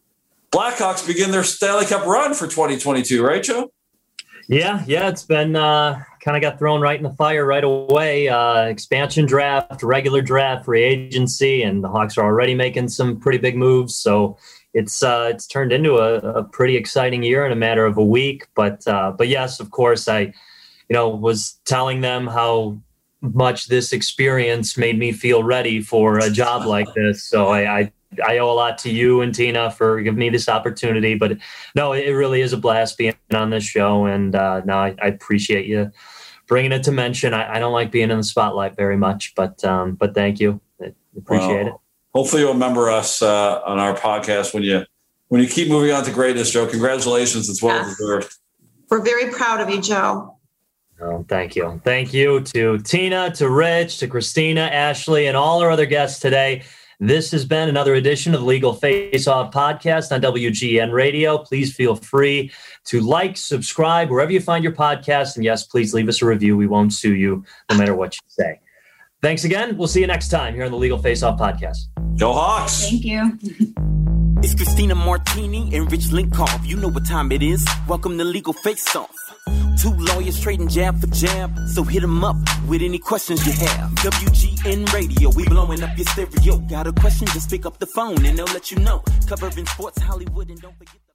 Blackhawks begin their Stanley Cup run for twenty twenty-two, right, Joe? Yeah, yeah, it's been uh, kind of got thrown right in the fire right away. Uh, expansion draft, regular draft, free agency, and the Hawks are already making some pretty big moves. So it's uh, it's turned into a, a pretty exciting year in a matter of a week. But uh, but yes, of course, I you know was telling them how much this experience made me feel ready for a job like this. So I. I I owe a lot to you and Tina for giving me this opportunity, but no, it really is a blast being on this show. And uh, no, I, I appreciate you bringing it to mention. I, I don't like being in the spotlight very much, but um, but thank you. I appreciate well, it. Hopefully you'll remember us uh, on our podcast when you when you keep moving on to greatness, Joe. Congratulations. It's well yes. deserved. We're very proud of you, Joe. Oh, thank you. Thank you to Tina, to Rich, to Christina, Ashley, and all our other guests today. This has been another edition of the Legal Face Off podcast on W G N Radio. Please feel free to like, subscribe, wherever you find your podcast. And yes, please leave us a review. We won't sue you no matter what you say. Thanks again. We'll see you next time here on the Legal Face Off podcast. Go Hawks. Thank you. It's Christina Martini and Rich Linkoff. You know what time it is. Welcome to Legal Face Off. Two lawyers trading jab for jab, so hit them up with any questions you have. W G N Radio, we blowing up your stereo. Got a question, just pick up the phone and they'll let you know. Covering sports, Hollywood, and don't forget...